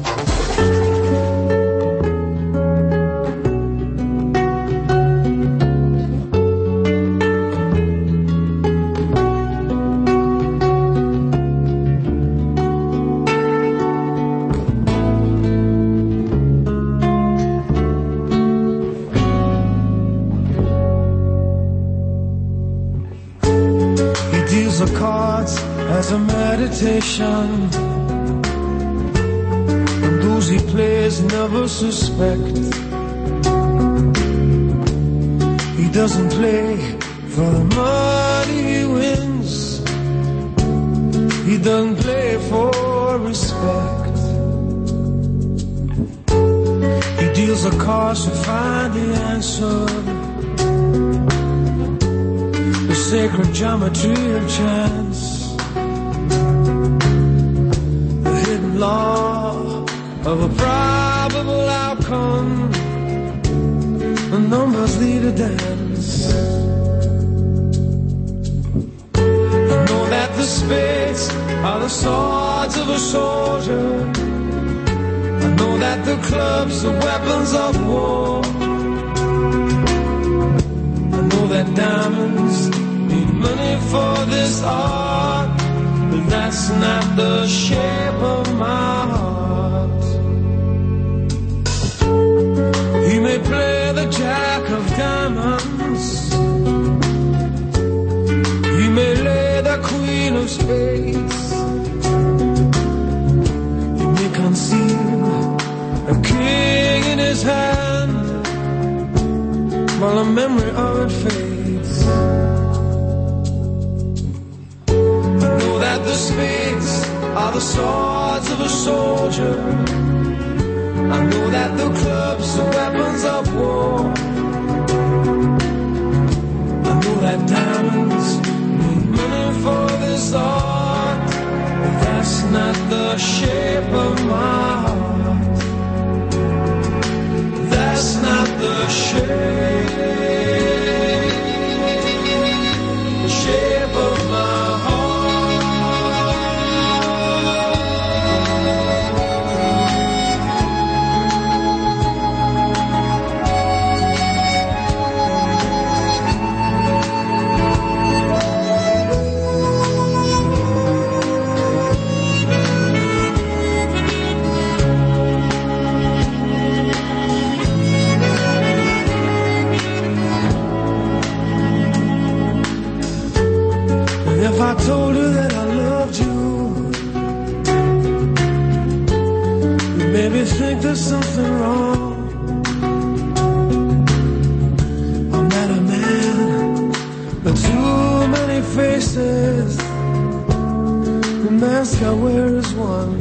As a meditation, and those he plays never suspect. He doesn't play for the money he wins. He doesn't play for respect. He deals the cards to find the answer, the sacred geometry of chance. Law of a probable outcome. The numbers lead a dance. I know that the spades are the swords of a soldier. I know that the clubs are weapons of war. I know that diamonds need money for this art, but that's not the shape of my heart. He may play the jack of diamonds. He may lay the queen of spades. He may conceal a king in his hand while the memory of it fades. The spades are the swords of a soldier. I know that the clubs are weapons of war. I know that diamonds need money for this art, but that's not the shape of my heart. That's not the shape of my heart. If I told you that I loved you, you maybe think there's something wrong. I'm not a man with too many faces. The mask I wear is one.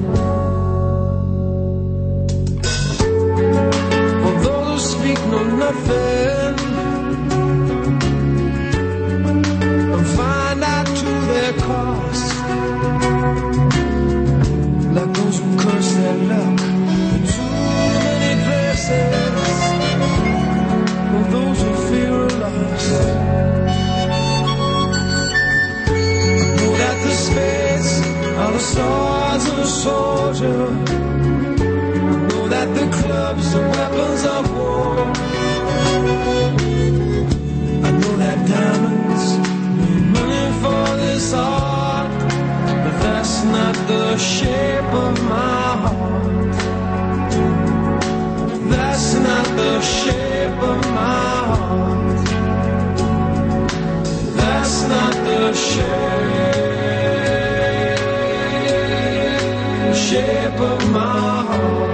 For those who speak know nothing and find out to their cost, like those who curse their luck in too many places, or those who fear a loss. I know that the spades are the swords of a soldier. I know that the clubs are weapons of war. I know that diamonds need money for this art, but that's not the shape of my heart. That's not the shape of my heart. That's not the shape of my heart.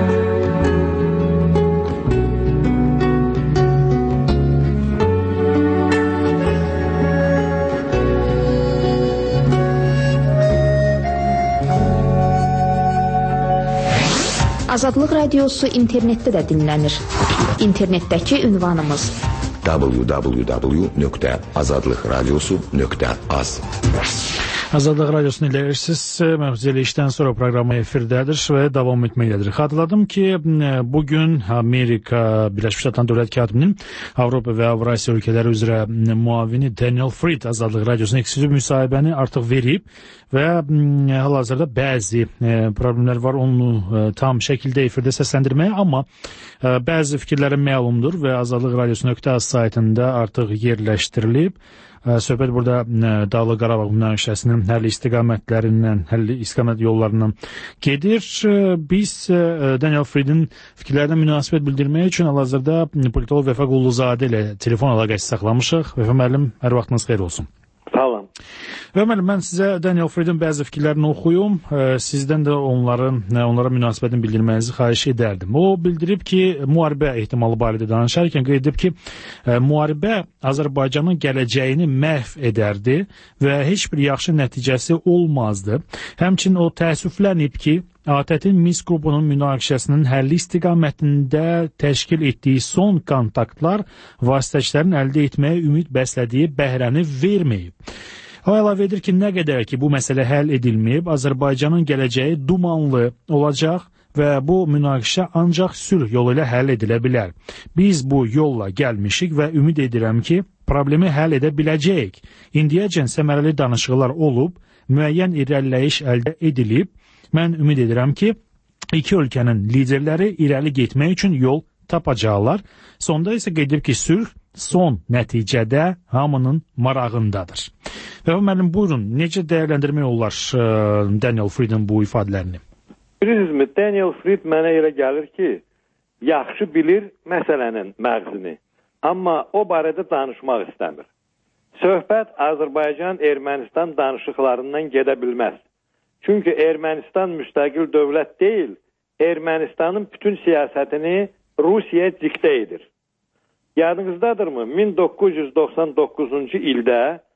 Azadlıq Radiosu internetdə də dinlənir. İnternetdəki ünvanımız www.azadlıqradiosu.az Azadlıq Radiosunu dinləyirsiniz. Məhvizəli işdən sonra proqramı efirdədir və davam etməkdədir. Xatırladım ki, bugün Amerika Birləşmiş Ştatları Dövlət Katibinin Avropa və Avrasiya ölkələri üzrə müavini Daniel Fried Azadlıq Radiosuna ekskluziv müsahibəni artıq verib və hal-hazırda bəzi problemlər var onu tam şəkildə efirdə səsləndirməyə, amma bəzi fikirlərim məlumdur və Azadlıq Radiosu.az saytında artıq yerləşdirilib. Söhbət burada Dağlıq Qarabağ münaqişəsinin həlli istiqamətlərindən, həlli istiqamət yollarından gedir. Biz Daniel Fried'in fikirlərinə münasibət bildirmək üçün hal-hazırda politolog Vəfa Qulluzadə ilə telefon əlaqəsi saxlamışıq. Vəfa müəllim, hər vaxtınız xeyir olsun. Sağ olun. Və müəllim, mən sizə Daniel Fried'in bəzi fikirlərini oxuyum. Sizdən də onlara münasibətini bildirməyinizi xahiş edərdim. O bildirib ki, müharibə ehtimalı barədə danışarkən qeyd edib ki, müharibə Azərbaycanın gələcəyini məhv edərdi və heç bir yaxşı nəticəsi olmazdı. Həmçinin o təəssüflənib ki, ATƏT-in Minsk qrupunun münaqişəsinin həlli istiqamətində təşkil etdiyi son kontaktlar vasitəçilərin əldə etməyə ümid bəslədiyi bəhrəni verməyib. O əlavə edir ki, nə qədər ki, bu məsələ həll edilməyib, Azərbaycanın gələcəyi dumanlı olacaq və bu münaqişə ancaq sülh yolu ilə həll edilə bilər. Biz bu yolla gəlmişik və ümid edirəm ki, problemi həll edə biləcəyik. İndiyəcən səmərəli danışıqlar olub, müəyyən irəliləyiş əldə edilib. Mən ümid edirəm ki, iki ölkənin liderləri irəli getmək üçün yol tapacaqlar. Sonda isə qeyd edib ki, sülh son nəticədə hamının marağındadır. Və müəllim, buyurun, necə dəyərləndirmək olar Daniel Fried'in bu ifadələrini? Bilirsizmi, Daniel Fried mənə elə gəlir ki, yaxşı bilir məsələnin məğzini, amma o barədə danışmaq istəmir. Söhbət Azərbaycan-Ermənistan danışıqlarından gedə bilməz. Çünki Ermənistan müstəqil dövlət deyil, Ermənistanın bütün siyasətini Rusiya diktə edir. Yadınızdadırmı? 1999-cu ildə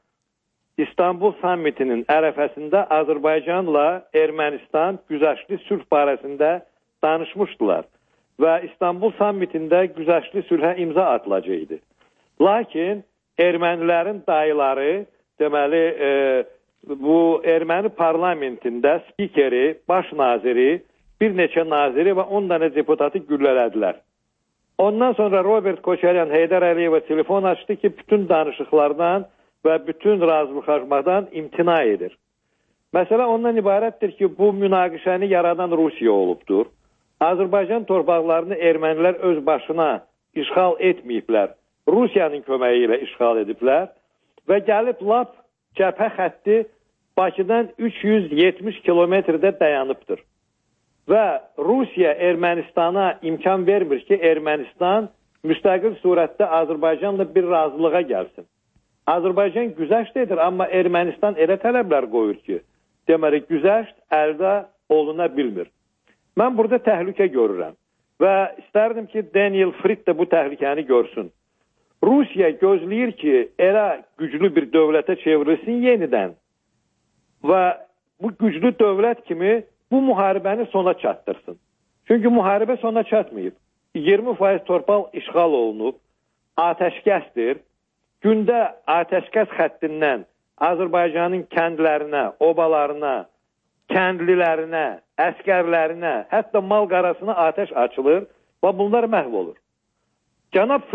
İstanbul sammitinin ərəfəsində Azərbaycanla Ermənistan güzəştli sülh barəsində danışmışdılar və İstanbul sammitində güzəştli sülhə imza atılacaqdı. Lakin ermənilərin dayıları, deməli, bu erməni parlamentində spikeri, baş naziri, bir neçə naziri və 10 dənə deputatı güllələdilər. Ondan sonra Robert Koçaryan Heydər Əliyevə telefon açdı ki, bütün danışıqlardan və bütün razılaşmadan imtina edir. Məsələ ondan ibarətdir ki, bu münaqişəni yaradan Rusiya olubdur. Azərbaycan torpaqlarını ermənilər öz başına işğal etməyiblər. Rusiyanın köməyi ilə işğal ediblər və gəlib lap cəbhə xətti Bakıdan 370 kilometrdə dayanıbdır. Və Rusiya Ermənistana imkan vermir ki, Ermənistan müstəqil surətdə Azərbaycanla bir razılığa gəlsin. Azərbaycan güzəşt edir, amma Ermənistan elə tələblər qoyur ki, deməli, güzəşt əldə oluna bilmir. Mən burada təhlükə görürəm və istərdim ki, Daniel Fried də bu təhlükəni görsün. Rusiya gözləyir ki, elə güclü bir dövlətə çevrilsin yenidən və bu güclü dövlət kimi bu müharibəni sona çatdırsın. Çünki müharibə sona çatmayıb. 20% torpaq işğal olunub, atəşkəsdir. Gündə atəşkəs xəttindən Azərbaycanın kəndlərinə, obalarına, kəndlilərinə, əskərlərinə, hətta mal qarasına atəş açılır və bunlar məhv olur. Cənab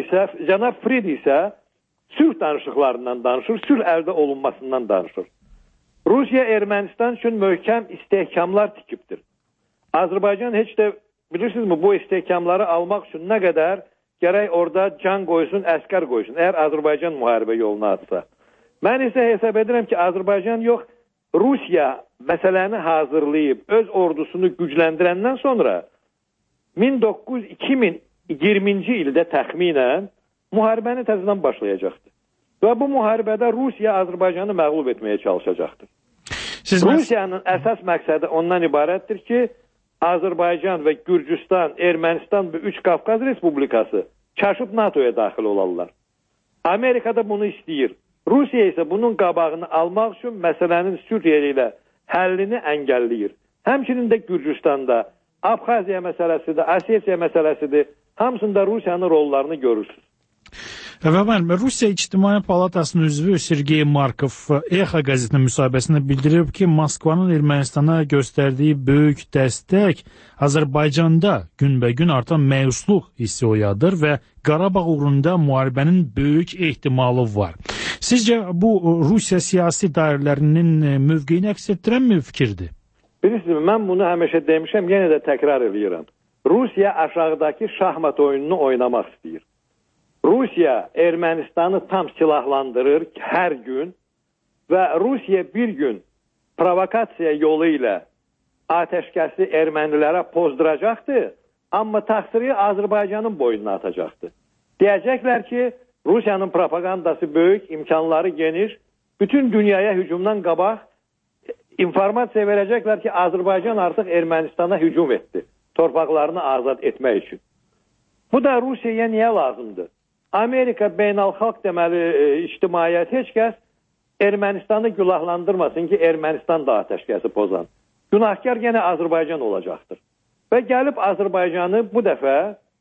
Fried isə sülh danışıqlarından danışır, sülh əldə olunmasından danışır. Rusiya Ermənistan üçün möhkəm istehkamlar tikibdir. Azərbaycan heç də, bilirsinizmi, bu istehkamları almaq üçün nə qədər gərək orada can qoysun, əskər qoysun, əgər Azərbaycan müharibə yoluna atsa. Mən isə hesab edirəm ki, Azərbaycan yox, Rusiya məsələni hazırlayıb, öz ordusunu gücləndirəndən sonra 2020-ci ildə təxminən müharibəni təzədən başlayacaqdır. Və bu müharibədə Rusiya Azərbaycanı məğlub etməyə çalışacaqdır. Rusiyanın əsas məqsədi ondan ibarətdir ki, Azərbaycan və Gürcüstan, Ermənistan və 3 Qafqaz Respublikası çaşıb NATOya daxil olarlar. Amerika da bunu istəyir. Rusiya isə bunun qabağını almaq üçün məsələnin Suriya ilə həllini əngəlləyir. Həmçinin də Gürcüstanda, Abxaziya məsələsidir, Osetiya məsələsidir. Hamısında Rusiyanın rollarını görürsünüz. Və mən Rusiya İctimai Palatasının üzvü Sergey Markov EXA qəzetinin müsahibəsində bildirib ki, Moskvanın Ermənistana göstərdiyi böyük dəstək Azərbaycanda günbəgün artan məyusluq hissi oyadır və Qarabağ uğrunda müharibənin böyük ehtimalı var. Sizcə bu Rusiya siyasi dairələrinin mövqeyini əks etdirən bir fikirdir? Bilirsiniz, mən bunu həmişə demişəm, yenə də təkrar edirəm. Rusiya aşağıdakı şahmat oyununu oynamaq istəyir. Rusiya Ermənistanı tam silahlandırır hər gün və Rusiya bir gün provokasiya yolu ilə atəşkəsi ermənilərə pozduracaqdır, amma təqsiri Azərbaycanın boynuna atacaqdır. Deyəcəklər ki, Rusiyanın propagandası böyük, imkanları geniş, bütün dünyaya hücumdan qabaq informasiya verəcəklər ki, Azərbaycan artıq Ermənistana hücum etdi, torpaqlarını azad etmək üçün. Bu da Rusiyaya niyə lazımdır? Amerika beynəlxalq deməli ictimaiyyət heç kəs Ermənistanı günahlandırmasın ki, Ermənistan da atəşkəsi pozan. Günahkar yenə Azərbaycan olacaqdır. Və gəlib Azərbaycanı bu dəfə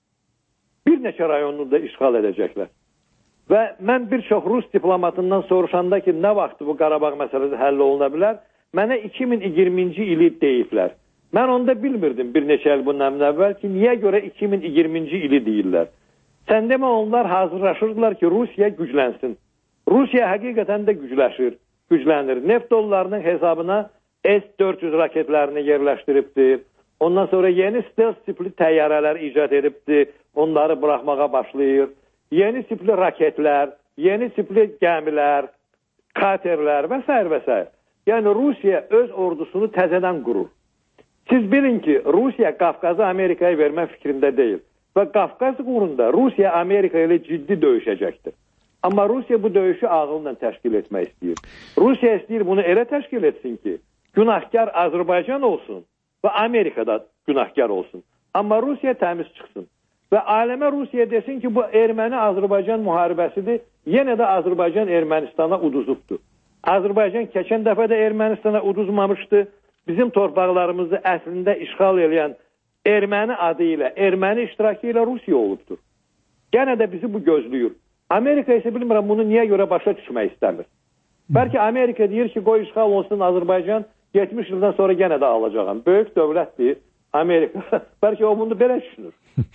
bir neçə rayonunu da işğal edəcəklər. Və mən bir çox Rus diplomatından soruşanda ki, nə vaxt bu Qarabağ məsələsi həll oluna bilər, mənə 2020-ci ili deyiblər. Mən onda bilmirdim bir neçə il bundan əvvəl ki, niyə görə 2020-ci ili deyirlər. Sən demə onlar hazırlaşırdılar ki, Rusiya güclənsin. Rusiya həqiqətən də güclənir. Neft dollarının hesabına S-400 raketlərini yerləşdiribdir. Ondan sonra yeni stealth tipli təyyarələr icad edibdir. Onları buraxmağa başlayır. Yeni tipli raketlər, yeni tipli gəmilər, katerlər və s. Yəni Rusiya öz ordusunu təzədən qurur. Siz bilin ki, Rusiya Qafqazı Amerikaya vermək fikrində deyil. Və Qafqaz uğrunda Rusiya Amerika ilə ciddi döyüşəcəkdir. Amma Rusiya bu döyüşü ağılla təşkil etmək istəyir. Rusiya istəyir bunu elə təşkil etsin ki, günahkar Azərbaycan olsun və Amerika da günahkar olsun. Amma Rusiya təmiz çıxsın. Və aləmə Rusiya desin ki, bu Erməni-Azərbaycan müharibəsidir, yenə də Azərbaycan Ermənistana uduzubdur. Azərbaycan keçən dəfə də Ermənistana uduzmamışdı. Bizim torpaqlarımızı əslində işğal edən Erməni adı ilə, Erməni iştirakı ilə Rusiya olubdur. Gənə də bizi bu gözləyir. Amerika isə bilmirəm bunu niyə görə başa düşmək istəmir. Bəlkə Amerika deyir ki, qoy işğal olsun Azərbaycan, 70 ildən sonra gənə də alacağım. Böyük dövlətdir Amerika. Bəlkə o bunu belə düşünür.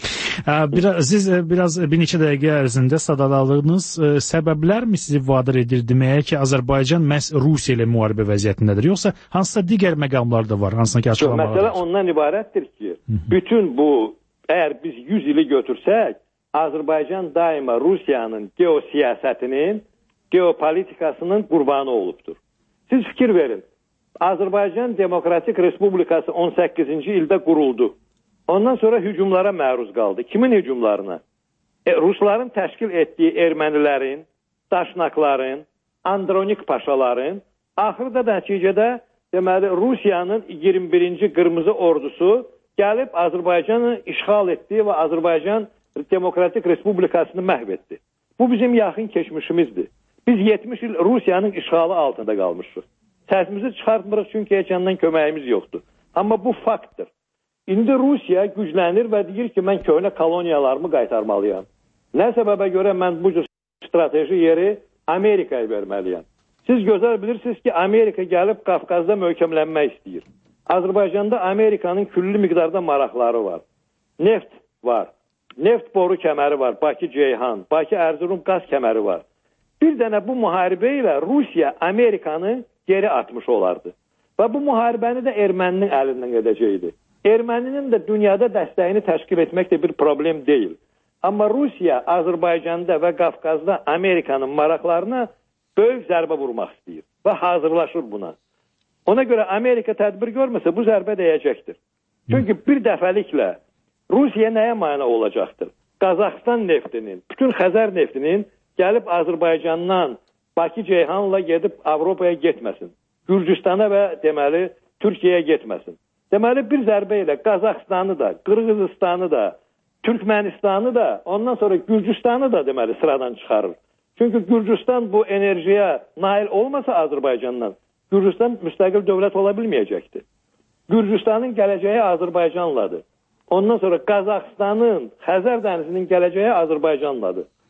Siz biraz bir neçə dəqiqə ərzində sadaladığınız səbəblərmi sizi vadar edir deməyə ki, Azərbaycan məhz Rusiya ilə müharibə vəziyyətindədir, yoxsa hansısa digər məqamlar da var, hansına ki açıqlamalar var? Məsələ ondan ibarətdir ki, bütün bu, əgər biz 100 ili götürsək, Azərbaycan daima Rusiyanın geosiyasətinin, geopolitikasının qurbanı olubdur. Siz fikir verin, Azərbaycan Demokratik Respublikası 18-ci ildə quruldu. Ondan sonra hücumlara məruz qaldı. Kimin hücumlarına? Rusların təşkil etdiyi ermənilərin, daşnaqların, andronik paşaların, axırda nəticədə deməli Rusiyanın 21-ci qırmızı ordusu gəlib Azərbaycanı işğal etdi və Azərbaycan Demokratik Respublikasını məhv etdi. Bu bizim yaxın keçmişimizdir. Biz 70 il Rusiyanın işğalı altında qalmışıq. Səsimizi çıxartmırıq çünki heç yandan köməyimiz yoxdur. Amma bu faktdır. İndi Rusiya güclənir və deyir ki, mən köhnə koloniyalarımı qaytarmalıyam. Nə səbəbə görə mən bu cür strateji yeri Amerikaya verməliyəm? Siz gözəl bilirsiniz ki, Amerika gəlib Qafqazda möhkəmlənmək istəyir. Azərbaycanda Amerikanın külli miqdarda maraqları var. Neft var. Neft boru kəməri var. Bakı-Ceyhan, Bakı-Erzurum qaz kəməri var. Bir dənə bu müharibə ilə Rusiya Amerikanı geri atmış olardı. Və bu müharibəni də erməninin əlindən edəcəkdi. Erməninin də dünyada dəstəyini təşkil etmək də bir problem deyil. Amma Rusiya Azərbaycanda və Qafqazda Amerikanın maraqlarına böyük zərbə vurmaq istəyir və hazırlaşır buna. Ona görə Amerika tədbir görməsə bu zərbə dəyəcəkdir. Çünki bir dəfəliklə Rusiya nəyə mane olacaqdır? Qazaxstan neftinin, bütün Xəzər neftinin gəlib Azərbaycandan Bakı-Ceyhanla gedib Avropaya getməsin. Gürcüstana və deməli Türkiyəyə getməsin. Deməli bir zərbə ilə Qazaxstanı da, Qırğızistanı da, Türkmenistanı da, ondan sonra Gürcüstanı da deməli sıradan çıxarır. Çünki Gürcüstan bu enerjiyə nail olmasa Azərbaycandan, Gürcüstan müstəqil dövlət ola bilməyəcəkdir. Gürcüstanın gələcəyi Azərbaycanladır. Ondan sonra Qazaxstanın, Xəzər dənizinin gələcəyi Azərbaycanladır.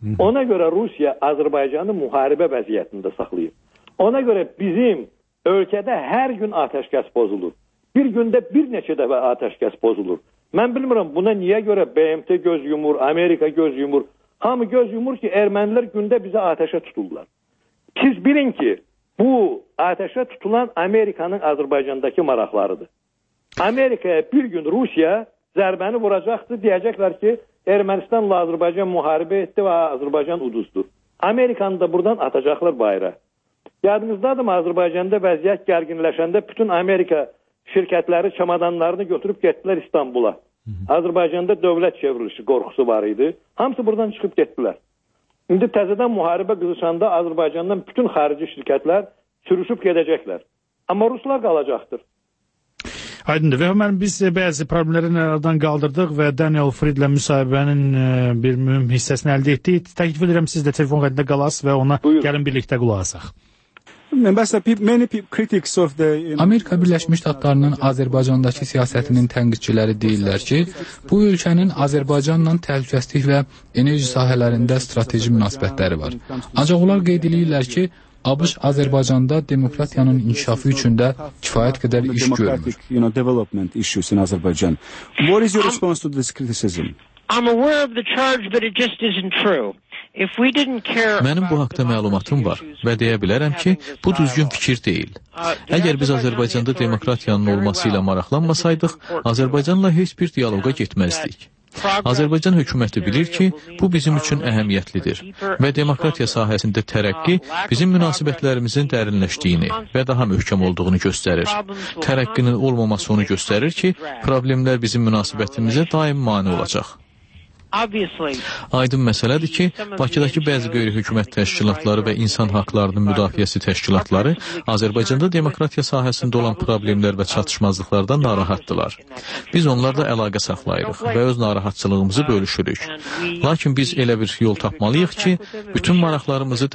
Ona görə Rusiya Azərbaycanı müharibə vəziyyətində saxlayır. Ona görə bizim ölkədə hər gün atəşkəs pozulur. Bir gündə bir neçə dəfə atəşkəs pozulur. Mən bilmirəm buna niyə görə BMT göz yumur, Amerika göz yumur. Hamı göz yumur ki, ermənilər gündə bizə atəşə tutuldular. Siz bilin ki, bu atəşə tutulan Amerikanın Azərbaycandakı maraqlarıdır. Amerikaya bir gün Rusiya zərbəni vuracaqdır, deyəcəklər ki, Ermənistanla Azərbaycan müharibə etdi və Azərbaycan uduzdu. Amerikanı da buradan atacaqlar bayıra. Yadınızdadır mı, Azərbaycanda vəziyyət gərginləşəndə bütün Amerika şirkətləri çamadanlarını götürüb getdilər İstanbula. Azərbaycanda dövlət çevrilişi qorxusu var idi. Hamısı buradan çıxıb getdilər. İndi təzədən müharibə qızışanda Azərbaycandan bütün xarici şirkətlər sürüşüb gedəcəklər. Amma ruslar qalacaqdır. Aydındır. Və mən biz bəzi problemləri aradan qaldırdıq və Daniel Friedlə müsahibənin bir mühüm hissəsini əldə etdik. Təklif edirəm siz də telefon xəttində qalasınız və ona gəlin birlikdə qulaq asaq. Amerika Birləşmiş Ştatlarının Azərbaycandakı siyasətinin tənqidçiləri deyirlər ki, bu ölkənin Azərbaycanla təhlükəsizlik və enerji sahələrində strateji münasibətləri var. Ancaq onlar qeyd edirlər ki, ABŞ Azərbaycanda demokratiyanın inkişafı üçün də kifayət qədər iş görmür. I'm aware of the charge, but it just isn't true. Mənim bu haqda məlumatım var və deyə bilərəm ki, bu düzgün fikir deyil. Əgər biz Azərbaycanda demokratiyanın olması ilə maraqlanmasaydıq, Azərbaycanla heç bir diyaloqa getməzdik. Azərbaycan hökuməti bilir ki, bu bizim üçün əhəmiyyətlidir və demokratiya sahəsində tərəqqi bizim münasibətlərimizin dərinləşdiyini və daha möhkəm olduğunu göstərir. Tərəqqinin olmaması onu göstərir ki, problemlər bizim münasibətimizə daim mane olacaq. Aydın məsələdir ki, Bakıdakı bəzi qeyri-hökumət təşkilatları və insan haqlarının müdafiəsi təşkilatları Azərbaycanda demokratiya sahəsində olan problemlər və çatışmazlıqlardan narahatdılar. Biz onlarla əlaqə saxlayırıq və öz narahatçılığımızı bölüşürük. Lakin biz elə bir yol tapmalıyıq ki, bütün maraqlarımızı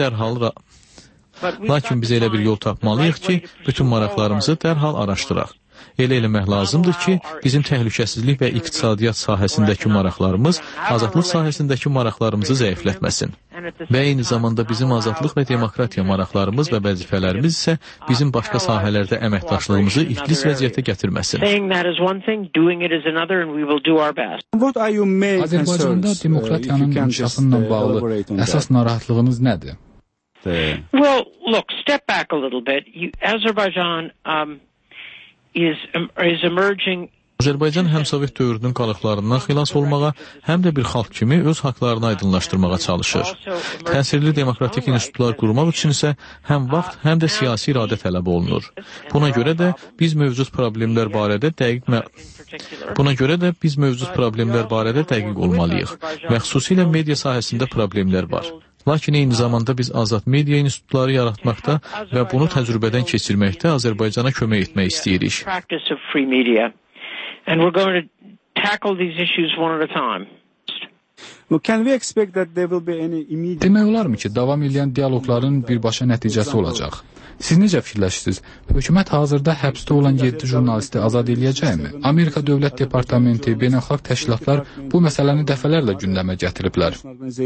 dərhal araşdıraq. Elə eləmək lazımdır ki, bizim təhlükəsizlik və iqtisadiyyat sahəsindəki maraqlarımız azadlıq sahəsindəki maraqlarımızı zəiflətməsin. Və eyni zamanda bizim azadlıq və demokratiya maraqlarımız və vəzifələrimiz isə bizim başqa sahələrdə əməkdaşlığımızı iflis vəziyyətə gətirməsin. Azərbaycanda demokratiyanın inkişafınla bağlı əsas narahatlığınız nədir? Well, look, step back a little bit. Azerbaijan is emerging. Azərbaycan həm Sovet dövrünün qalıqlarından xilas olmağa, həm də bir xalq kimi öz haqlarını aydınlaşdırmağa çalışır. Təsirli demokratik institutlar qurmaq üçün isə həm vaxt, həm də siyasi iradə tələb olunur. Buna görə də biz mövcud problemlər barədə dəqiq olmalıyıq və xüsusilə media sahəsində problemlər var. Lakin eyni zamanda biz azad media institutları yaratmaqda və bunu təcrübədən keçirməkdə Azərbaycana kömək etmək istəyirik. Demək olarmı ki, davam edən dialoqların birbaşa nəticəsi olacaq? Siz necə fikirləşirsiniz? Hökumət hazırda həbsdə olan 7 jurnalisti azad eləyəcəkmi? Amerika Dövlət Departamenti, beynəlxalq təşkilatlar bu məsələni dəfələrlə gündəmə gətiriblər.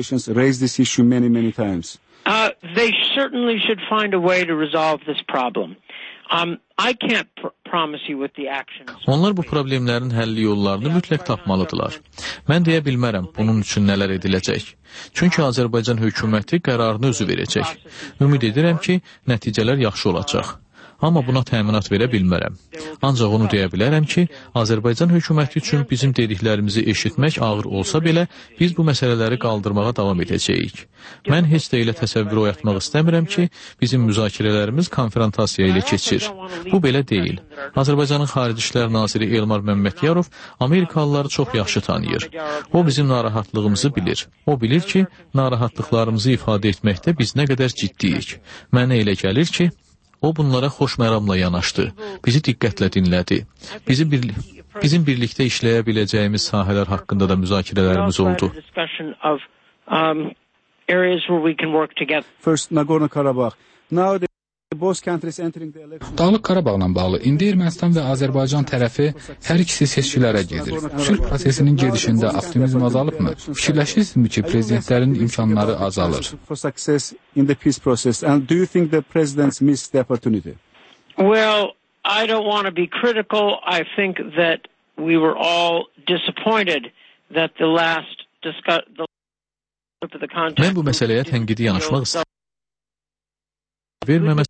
They certainly should find a way to resolve this problem. I can't promise you with the actions. Onlar bu problemlərin həlli yollarını mütləq tapmalıdırlar. Mən deyə bilmərəm bunun üçün nələr ediləcək. Çünki Azərbaycan hökuməti qərarını özü verəcək. Ümid edirəm ki, nəticələr yaxşı olacaq. Amma buna təminat verə bilmərəm. Ancaq onu deyə bilərəm ki, Azərbaycan hökuməti üçün bizim dediklərimizi eşitmək ağır olsa belə, biz bu məsələləri qaldırmağa davam edəcəyik. Mən heç də elə təsəvvür oyatmaq istəmirəm ki, bizim müzakirələrimiz konfrontasiya ilə keçir. Bu belə deyil. Azərbaycanın Xarici İşlər Naziri Elmar Məmmədiyarov Amerikalıları çox yaxşı tanıyır. O bizim narahatlığımızı bilir. O bilir ki, narahatlıqlarımızı ifadə etməkdə biz nə qədər ciddiyik. Mənə elə gəlir ki, o bunlara xoşməramla yanaşdı, bizi diqqətlə dinlədi. Bizim birlikdə işləyə biləcəyimiz sahələr haqqında da müzakirələrimiz oldu. First, Nagorno-Karabakh. Now Dağlıq Qarabağla bağlı indi Ermənistan və Azərbaycan tərəfi hər ikisi seçkilərə gedir. Sülh prosesinin gedişində optimizm azalıbmı? Fikirləşirsinizmi ki, prezidentlərin imkanları azalır? Well, I don't want to be critical. I think that we were all disappointed that the last Mən bu məsələyə tənqidi yanaşmaq verməməz.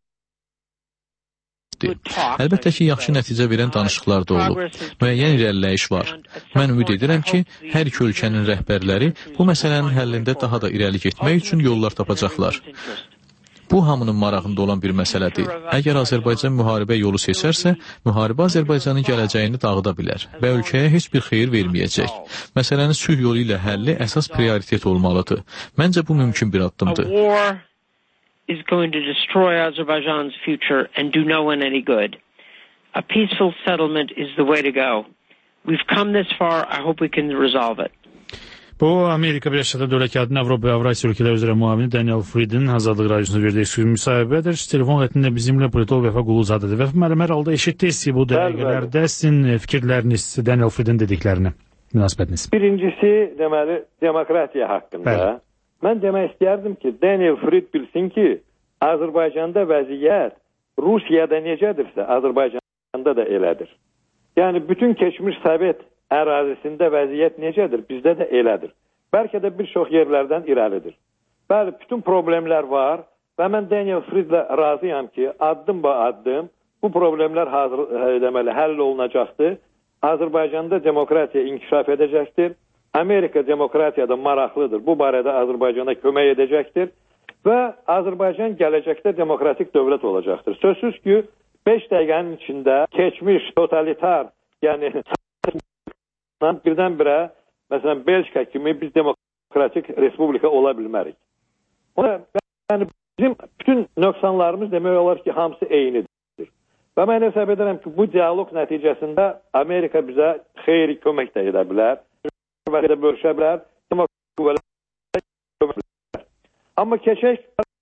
Əlbəttə ki, yaxşı nəticə verən danışıqlar da olub. Müəyyən irəliləyiş var. Mən ümid edirəm ki, hər iki ölkənin rəhbərləri bu məsələnin həllində daha da irəli getmək üçün yollar tapacaqlar. Bu hamının marağında olan bir məsələdir. Əgər Azərbaycan müharibə yolu seçərsə, müharibə Azərbaycanın gələcəyini dağıda bilər və ölkəyə heç bir xeyir verməyəcək. Məsələnin sülh yolu ilə həlli əsas prioritet olmalıdır. Məncə bu mümkün bir addımdır. Is going to destroy Azerbaijan's future and do no one any good. A peaceful settlement is the way to go. We've come this far. I hope we can resolve it. Bu, Amerika Birləşmiş Ştatları Dövlət Katibi Avropa və Avrasiya ölkələri üzrə müavini Daniel Fried'in Azadlıq Radiosuna verdiyi xüsusi müsahibədir. Telefon xəttində bizimlə politolog Vəfa Quluzadədir. Vəfa müəllim, hər halda eşitdiniz ki, bu dəqiqələrdə sizin fikirləriniz Daniel Fried'in dediklərini, münasibətiniz. Birincisi, deməli, demokratiya haqqında. Bəli. Mən demək istəyərdim ki, Daniel Fried bilsin ki, Azərbaycanda vəziyyət Rusiyada necədirsə, Azərbaycanda da elədir. Yəni, bütün keçmiş Sovet ərazisində vəziyyət necədir, bizdə də elədir. Bəlkə də bir çox yerlərdən irəlidir. Bəli, bütün problemlər var və mən Daniel Friedlə razıyam ki, addım ba addım bu problemlər həll olunacaqdır. Azərbaycanda demokratiya inkişaf edəcəkdir. Amerika demokratiyada maraqlıdır. Bu barədə Azərbaycana kömək edəcəkdir və Azərbaycan gələcəkdə demokratik dövlət olacaqdır. Sözsüz ki, 5 dəqiqənin içində keçmiş totalitar, yəni birdən-birə, məsələn, Belçika kimi biz demokratik respublika ola bilmərik. Yəni, bizim bütün nöqsanlarımız demək olar ki, hamısı eynidir. Və mən hesab edirəm ki, bu diyalog nəticəsində Amerika bizə xeyri kömək də edə bilər. Və bölüşə bilər, amma keçək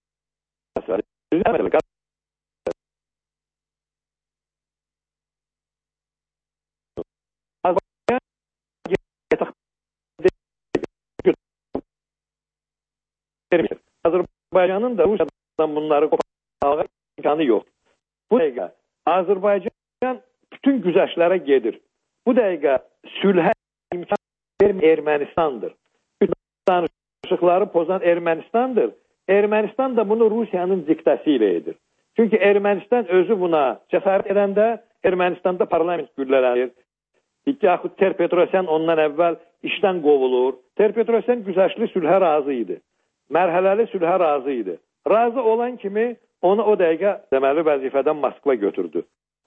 Azərbaycanın da Rusiyadan bunları qoparmağa imkanı yox. Bu dəqiqə Azərbaycan bütün güzəştlərə gedir. Bu dəqiqə sülhə imkan Ermənistandır. Bütün danışıqları pozan Ermənistandır. Ermənistan da bunu Rusiyanın diktəsi ilə edir. Çünki Ermənistan özü buna cəsarət edəndə Ermənistanda parlament güllələnir. Yaxud Ter-Petrosyan ondan əvvəl işdən qovulur. Ter-Petrosyan güzəştli sülhə razı idi. Mərhələli sülhə razı idi. Razı olan kimi onu o dəqiqə deməli vəzifədən Moskva götürdü.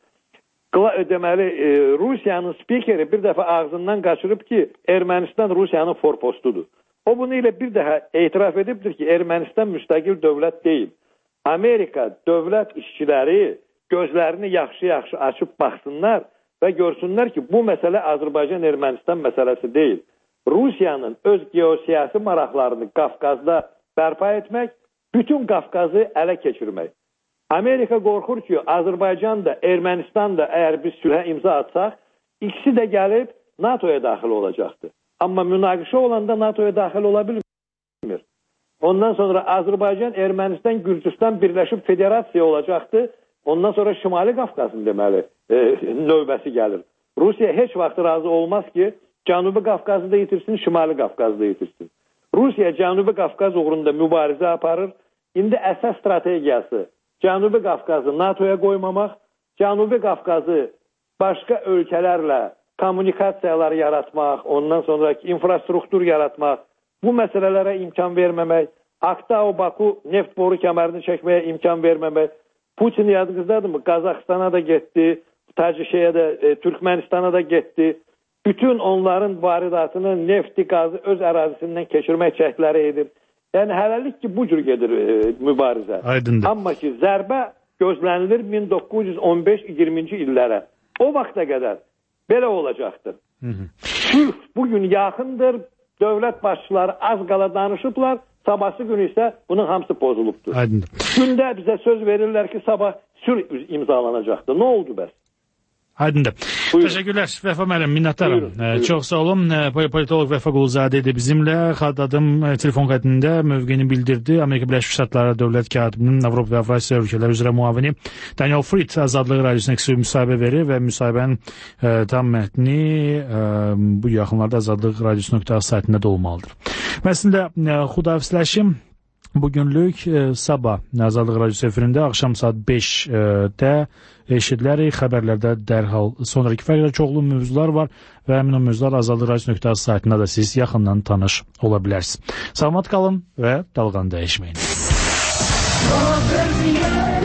Deməli, Rusiyanın spikeri bir dəfə ağzından qaçırıb ki, Ermənistan Rusiyanın forpostudur. O bunu ilə bir dəfə etiraf edibdir ki, Ermənistan müstəqil dövlət deyil. Amerika dövlət işçiləri gözlərini yaxşı-yaxşı açıb baxsınlar və görsünlər ki, bu məsələ Azərbaycan-Ermənistan məsələsi deyil. Rusiyanın öz geosiyasi maraqlarını Qafqazda bərpa etmək, bütün Qafqazı ələ keçirmək. Amerika qorxur ki, Azərbaycan da, Ermənistan da əgər biz sülhə imza atsaq, ikisi də gəlib NATO-ya daxil olacaqdır. Amma münaqişə olanda NATO-ya daxil ola bilmir. Ondan sonra Azərbaycan, Ermənistan, Gürcüstan birləşib federasiya olacaqdır. Ondan sonra Şimali Qafqazın deməli növbəsi gəlir. Rusiya heç vaxt razı olmaz ki, Cənubi Qafqazı da yitirsin, Şimali Qafqazı da yitirsin. Rusiya Cənubi Qafqaz uğrunda mübarizə aparır. İndi əsas strategiyası Cənubi Qafqazı NATO-ya qoymamaq, Cənubi Qafqazı başqa ölkələrlə kommunikasiyalar yaratmaq, ondan sonraki infrastruktur yaratmaq, bu məsələlərə imkan verməmək, Aktau-Baku neft boru kəmərini çəkməyə imkan verməmək. Putin yadınızdadır mı? Qazaxstana da getdi, Tacikiyəyə də, Türkmənistana da getdi. Bütün onların varidatını, nefti, qazı öz ərazisindən keçirmək cəhdləri edir. Yəni, hələlik ki, bu cür gedir mübarizə. Aydındır. Amma ki, zərbə gözlənilir 1915-20-ci illərə. O vaxta qədər belə olacaqdır. Sülh bugün yaxındır, dövlət başçıları az qala danışıblar, sabahsı günü isə bunun hamısı pozulubdur. Aydındır. Gündə bizə söz verirlər ki, sabah sülh imzalanacaqdır. Nə oldu bəs? Aydındır. Teşekkürler Vəfa müəllim, minnətdaram. Çox sağ olun. Politolog Vəfa Quluzadə idi bizimlə. Xadadım telefon xəttində mövqeyini bildirdi. Amerika Birləşmiş Ştatları Dövlət Katibinin Avropa və Avrasiya ölkələri üzrə müavini Daniel Fried Azadlıq Radiosuna xüsusi müsahibə verir və müsahibənin tam mətni bu yaxınlarda Azadlıq Radiosu.az saytında da olmalıdır. Mən sizinlə xudafisləşim. Bugünlük sabah Azadlıq Radiosu efirində axşam saat 5-də eşidilərik. Xəbərlərdə dərhal sonraki fərqlə çoxlu mövzular var və həmin o mövzular Azadlıq Radiosu.az saytında da siz yaxından tanış ola bilərsiniz. Salamat qalın və dalğanı dəyişməyin.